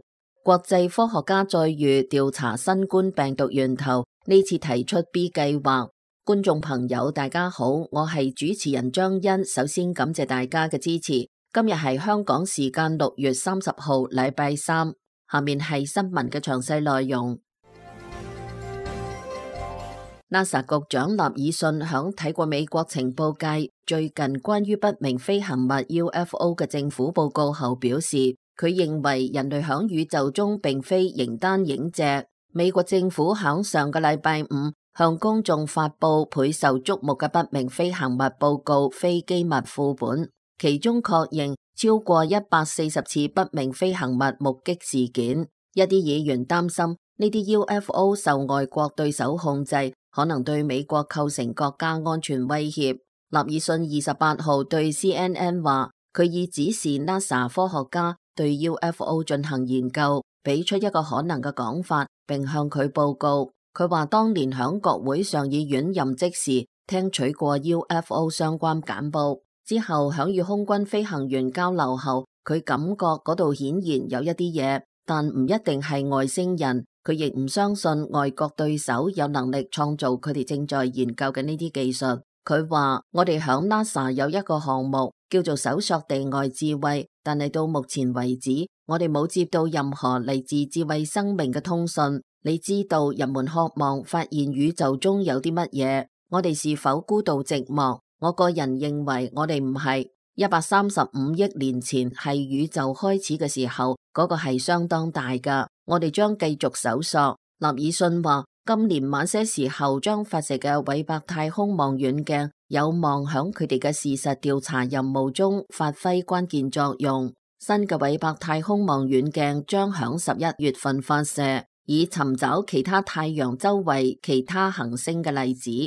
國際科學家再遇調查新冠病毒源頭，呢次提出 B 計劃。觀眾朋友大家好，我係主持人張欣，首先感謝大家嘅支持。今日係香港時間六月三十號禮拜三，下面係新聞嘅詳細內容。NASA 局長納爾遜響睇過美國情報界最近關於不明飛行物 U F O 嘅政府報告後表示，佢認為人類響宇宙中並非形單影隻。美國政府響上個禮拜五向公眾發佈倍受矚目嘅不明飛行物報告非機密副本，其中確認超過一百四十次不明飛行物目擊事件。一啲議員擔心呢啲 U F O 受外國對手控制，可能對美國構成國家安全威脅。納爾遜二十八號對 C N N 話，佢已指示 NASA 科學家對 U F O 進行研究，俾出一個可能嘅講法，並向佢報告。佢話當年響國會上議院任職時，聽取過 U F O 相關簡報，之後響與空軍飛行員交流後，佢感覺嗰度顯然有一啲嘢，但唔一定係外星人。佢亦唔相信外國對手有能力創造佢哋正在研究嘅呢啲技術。佢話我哋響 NASA 有一個項目叫做搜索地外智慧，但係到目前為止，我哋冇接到任何嚟自智慧生命嘅通訊。你知道人們渴望發現宇宙中有啲乜嘢，我哋是否孤獨寂寞？我個人認為我哋唔係。一百三十五億年前係宇宙開始嘅時候，嗰個係相當大㗎。我哋將繼續搜索。納爾遜話，今年晚些時候將發射嘅韋伯太空望遠鏡有望響佢哋嘅事實調查任務中發揮關鍵作用。新嘅韋伯太空望遠鏡將響十一月份發射，以尋找其他太陽周圍其他行星嘅例子。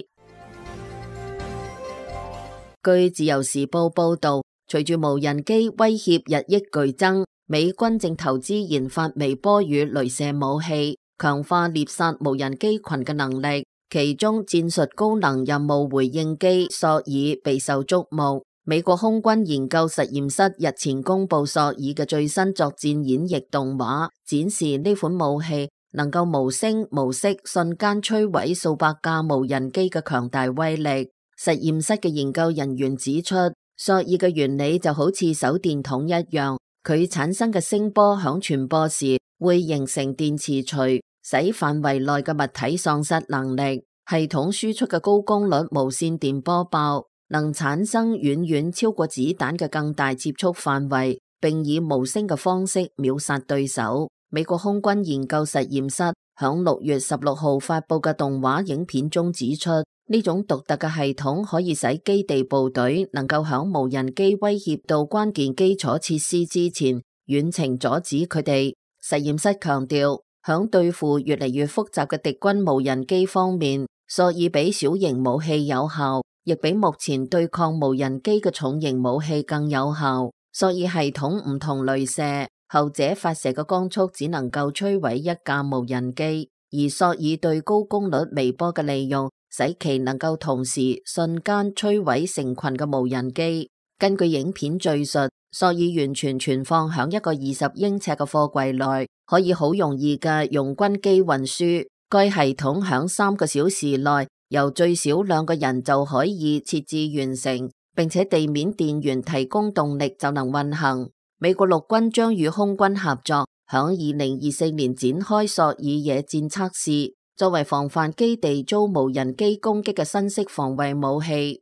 據自由時報報道，隨住無人機威脅日益劇增，美軍正投資研發微波與鐳射武器，強化獵殺無人機群嘅能力。其中戰術高能任務回應機索爾備受矚目。美國空軍研究實驗室日前公布索爾嘅最新作戰演繹動畫，展示呢款武器能夠無聲無息瞬間摧毀數百架無人機嘅強大威力。實驗室嘅研究人員指出，索爾嘅原理就好似手電筒一樣，佢產生嘅聲波響傳播時會形成電磁錘，使範圍內嘅物體喪失能力。系統輸出嘅高功率無線電波爆能產生遠遠超過子彈嘅更大接觸範圍，並以無聲嘅方式秒殺對手。美國空軍研究實驗室響六月十六號發佈嘅動畫影片中指出，呢種獨特嘅系統可以使基地部隊能夠響無人機威脅到關鍵基礎設施之前，遠程阻止佢哋。實驗室強調，響對付越嚟越複雜嘅敵軍無人機方面，索爾比小型武器有效，亦比目前對抗無人機嘅重型武器更有效。索爾系統唔同鐳射，後者發射嘅光速只能夠摧毀一架無人機，而索爾對高功率微波嘅利用，使其能夠同時瞬間摧毀成群嘅無人機。根據影片敘述，索爾完全存放響一個二十英尺嘅貨櫃內，可以好容易嘅用軍機運輸。該系統響三個小時內，由最少兩個人就可以設置完成，並且地面電源提供動力就能運行。美國陸軍將與空軍合作，響二零二四年展開索爾野戰測試，作為防範基地遭無人機攻擊嘅新式防衛武器。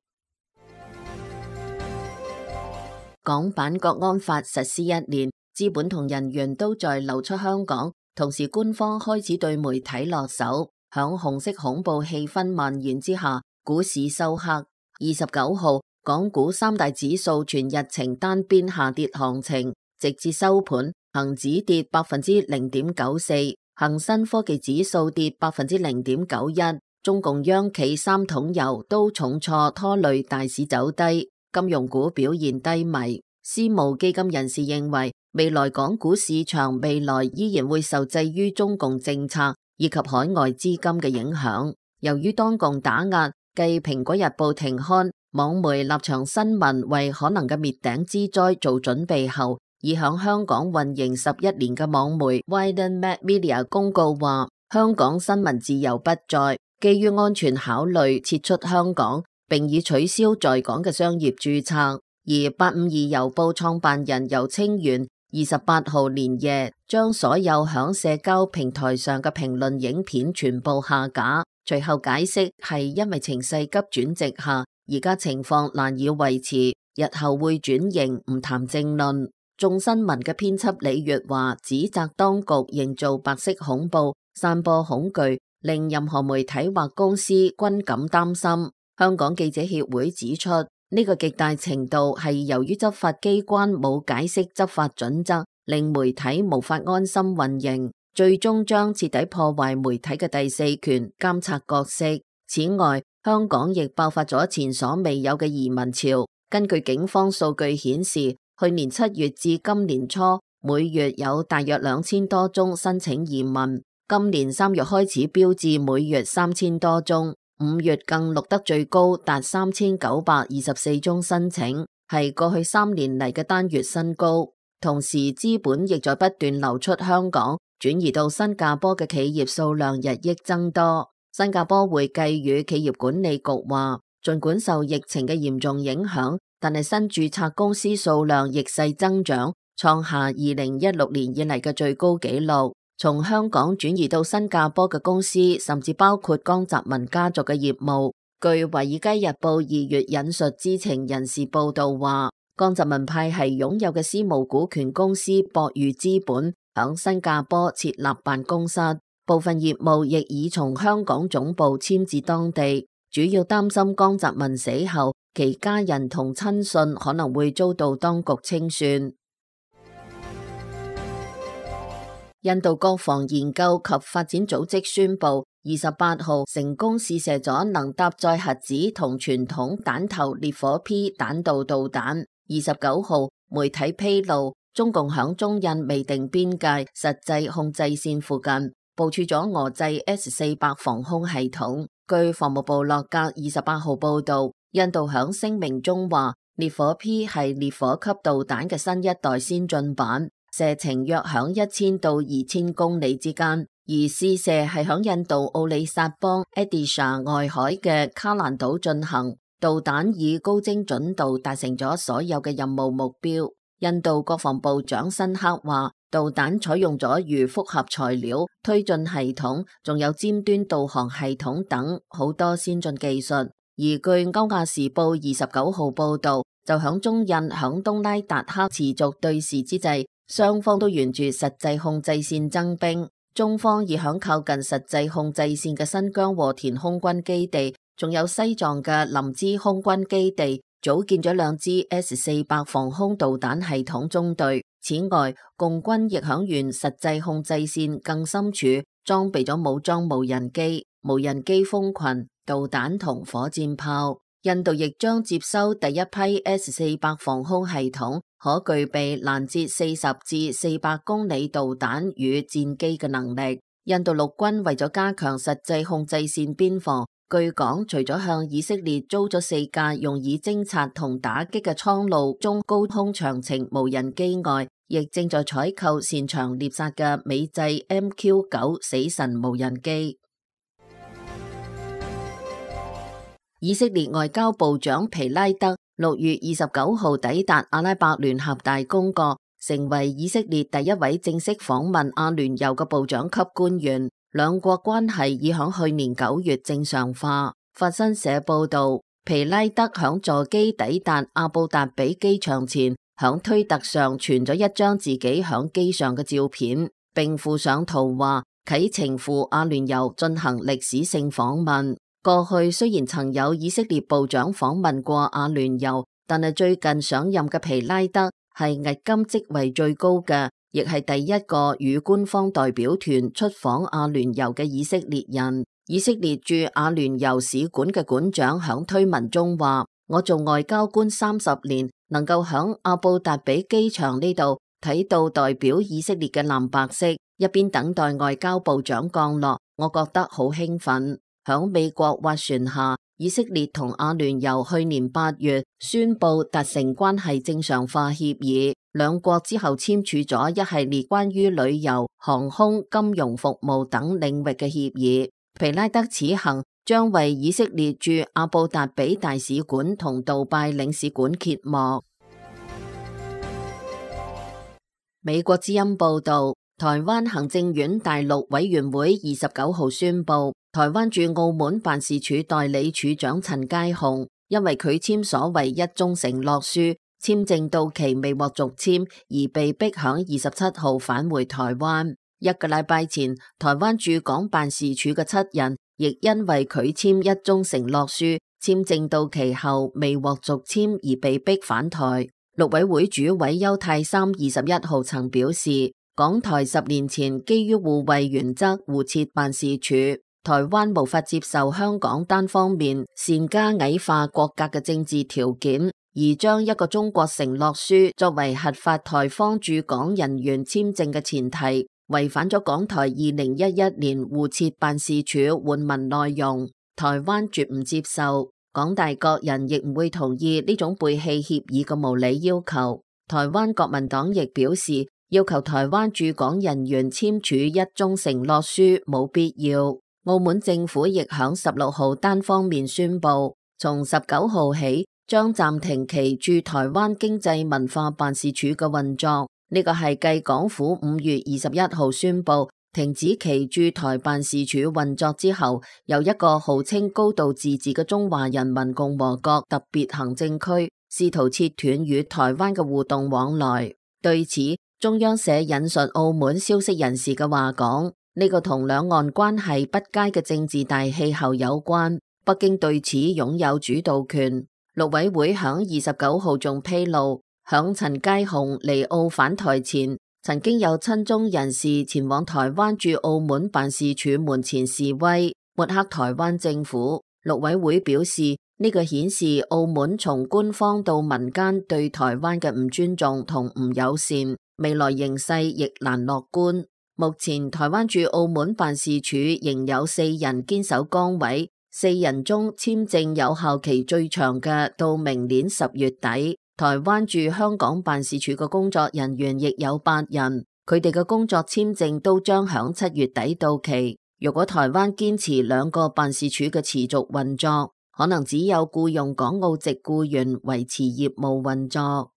港版國安法實施一年，資本同人員都在流出香港。同時，官方開始對媒體落手，響紅色恐怖氣氛蔓延之下，股市收黑。二十九號，港股三大指數全日呈單邊下跌行情，直至收盤，恒指跌百分之零點九四，恒生科技指數跌百分之零點九一。中共央企三桶油都重挫拖累大市走低，金融股表現低迷。私募基金人士認為，未來港股市場未來依然會受制於中共政策以及海外資金嘅影響。由於當共打壓，繼蘋果日報停刊，網媒立場新聞為可能嘅滅頂之災做準備後， 已響香港運營十一年嘅網媒 Wieden Media 公告話，香港新聞自由不再，基於安全考慮撤出香港，並已取消在港嘅商業註冊。而八五二郵報創辦人游清源二十八號連夜將所有響社交平台上嘅評論影片全部下架，隨後解釋係因為情勢急轉直下，而家情況難以維持，日後會轉型唔談政論。眾新聞嘅編輯李月華指責當局營造白色恐怖，散播恐懼，令任何媒體或公司均感擔心。香港記者協會指出，呢個極大程度係由於執法機關冇解釋執法準則，令媒體無法安心運營，最終將徹底破壞媒體嘅第四權監察角色。此外，香港亦爆發咗前所未有嘅移民潮。根據警方數據顯示，去年七月至今年初，每月有大約兩千多宗申請移民。今年三月開始飆至每月三千多宗，五月更錄得最高達三千九百二十四宗申請，係過去三年嚟嘅單月新高。同時，資本亦在不斷流出香港，轉移到新加坡嘅企業數量日益增多。新加坡會計與企業管理局話，儘管受疫情嘅嚴重影響，但係新註冊公司數量逆勢增長，創下二零一六年以嚟嘅最高紀錄。從香港轉移到新加坡嘅公司，甚至包括江澤民家族嘅業務。據《華爾街日報》二月引述知情人士報道話，江澤民派系擁有嘅私募股權公司博裕資本響新加坡設立辦公室，部分業務亦已從香港總部遷至當地。主要擔心江澤民死後，其家人同親信可能會遭到當局清算。印度國防研究及發展組織宣布，二十八號成功試射咗能搭載核子同傳統彈頭烈火 P 彈道導彈。二十九號媒體披露，中共響中印未定邊界實際控制線附近部署咗俄製 S 四百防空系統。據防務部落格二十八號報道，印度響聲明中話，烈火 P 係烈火級導彈嘅新一代先進版，射程約響一千到二千公里之間，而試射係響印度奧里薩邦 Odisha 外海嘅卡蘭島進行。導彈以高精準度達成咗所有嘅任務目標。印度國防部長辛克話，導彈採用咗預複合材料、推進系統，仲有尖端導航系統等好多先進技術。而據歐亞時報二十九號報道，就響中印響東拉達克持續對峙之際，雙方都沿住實際控制線增兵。中方已響靠近實際控制線嘅新疆和田空軍基地，仲有西藏嘅林芝空軍基地，組建咗兩支 S 四百防空導彈系統中隊。此外，共軍亦響沿實際控制線更深處裝備咗武裝無人機、無人機蜂群、導彈同火箭炮。印度亦將接收第一批 S 四百防空系統，可具備攔截四十至四百公里導彈與戰機嘅能力。印度陸軍為咗加強實際控制線邊防，據講除咗向以色列租咗四架用以偵察同打擊嘅蒼鷺中高空長程無人機外，亦正在採購擅長獵殺嘅美製 M Q 九死神無人機。以色列外交部長皮拉德六月二十九號抵達阿拉伯聯合大公國，成為以色列第一位正式訪問阿聯酋嘅部長級官員。兩國關係已響去年九月正常化。法新社報道，皮拉德響座機抵達阿布達比機場前，響推特上傳咗一張自己響機上嘅照片，並附上圖話啟程赴阿聯酋進行歷史性訪問。過去雖然曾有以色列部長訪問過阿聯酋，但係最近上任嘅皮拉德係迄今職位最高嘅，亦係第一個與官方代表團出訪阿聯酋嘅以色列人。以色列駐阿聯酋使館嘅館長響推文中話：我做外交官三十年，能夠響阿布達比機場呢度睇到代表以色列嘅藍白色，一邊等待外交部長降落，我覺得好興奮。響美國斡旋下，以色列同阿聯酋去年八月宣布達成關係正常化協議， 兩國之後簽署咗一系列關於旅遊、航空、金融服務等領域嘅協議。皮拉德此行將為以色列駐阿布達比大使館同杜拜領事館揭幕。美國之音報道，台灣行政院大陸委員會二十九號宣布，台灣駐澳門辦事處代理處長陳佳雄因為拒簽所謂一中承諾書，簽證到期未獲續簽，而被逼響二十七號返回台灣。一個禮拜前，台灣駐港辦事處嘅七人亦因為拒簽一中承諾書，簽證到期後未獲續簽而被逼返台。陸委會主委邱太三二十一號曾表示，港台十年前基於互惠原則互設辦事處，台灣無法接受香港單方面擅加矮化國格嘅政治條件，而將一個中國承諾書作為核發台方駐港人員簽證嘅前提，違反咗港台二零一一年互設辦事處換文內容，台灣絕唔接受。港大各人亦唔會同意呢種背棄協議嘅無理要求。台灣國民黨亦表示，要求台灣駐港人員簽署一中承諾書冇必要。澳門政府亦響十六號單方面宣布，從十九號起將暫停其駐台灣經濟文化辦事處嘅運作。呢個係繼港府五月二十一號宣布停止其駐台辦事處運作之後，由一個號稱高度自治嘅中華人民共和國特別行政區試圖切斷與台灣嘅互動往來。對此，中央社引述澳門消息人士嘅話講，呢個同兩岸關係不佳嘅政治大氣候有關，北京對此擁有主導權。陸委會響二十九號仲披露，響陳佳雄離澳返台前，曾經有親中人士前往台灣駐澳門辦事處門前示威，抹黑台灣政府。陸委會表示，呢個顯示澳門從官方到民間對台灣嘅唔尊重同唔友善，未來形勢亦難樂觀。目前台灣駐澳門辦事處仍有四人堅守崗位，四人中簽證有效期最長嘅到明年十月底。台灣駐香港辦事處嘅工作人員亦有八人，佢哋嘅工作簽證都將響七月底到期。如果台灣堅持兩個辦事處嘅持續運作，可能只有僱用港澳籍僱員維持業務運作。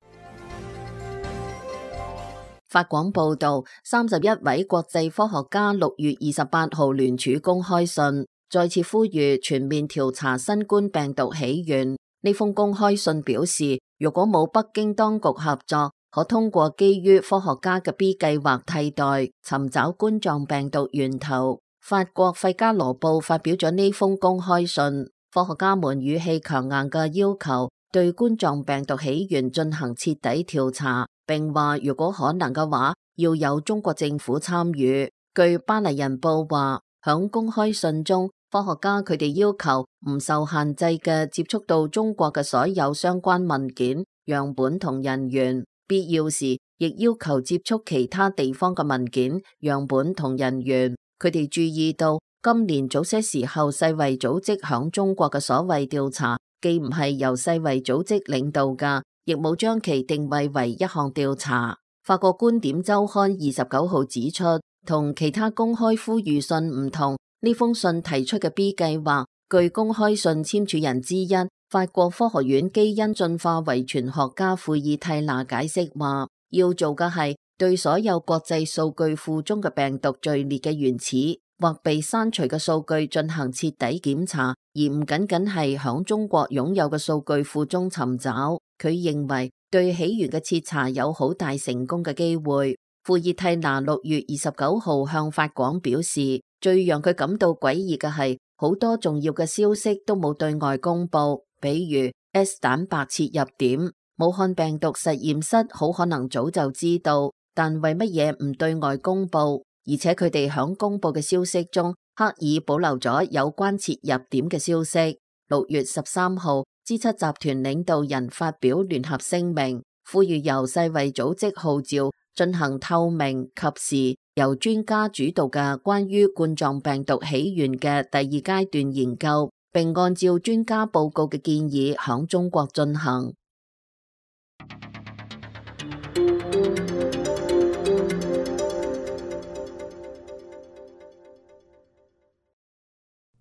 法廣報道，三十一位國際科學家六月二十八號聯署公開信，再次呼籲全面調查新冠病毒起源。呢封公開信表示，如果冇北京當局合作，可通過基於科學家嘅 B 計劃替代，尋找冠狀病毒源頭。法國費加羅報發表咗呢封公開信，科學家們語氣強硬嘅要求對冠狀病毒起源進行徹底調查，並話如果可能嘅話，要有中國政府參與。據巴黎人報話，響公開信中，科學家佢哋要求唔受限制嘅接觸到中國嘅所有相關文件、樣本同人員，必要時亦要求接觸其他地方嘅文件、樣本同人員。佢哋注意到今年早些時候世衛組織響中國嘅所謂調查，既唔係由世衛組織領導嘅，亦冇將其定位為一項調查。法國觀點週刊二十九號指出，同其他公開呼籲信唔同，呢封信提出嘅 B 計劃，據公開信簽署人之一法國科學院基因進化遺傳學家庫爾蒂娜解釋話，要做嘅係對所有國際數據庫中嘅病毒序列嘅原始或被刪除嘅數據進行徹底檢查，而唔僅僅係響中國擁有嘅數據庫中尋找。佢認為對起源嘅徹查有好大成功嘅機會。庫爾蒂娜六月二十九號向法廣表示，最讓佢感到詭異嘅係，好多重要嘅消息都冇對外公布，比如 S 蛋白切入點，武漢病毒實驗室好可能早就知道，但為乜嘢唔對外公布？而且佢哋響公布嘅消息中，刻意保留咗有關切入點嘅消息。六月十三號，G 七集團領導人發表聯合聲明，呼籲由世衛組織號召進行透明、及時、由專家主導嘅關於冠狀病毒起源嘅第二階段研究，並按照專家報告嘅建議響中國進行。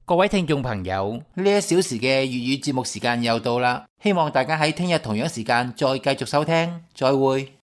各位聽眾朋友，呢一小時嘅粵語節目時間又到啦，希望大家喺聽日同樣時間再繼續收聽，再會。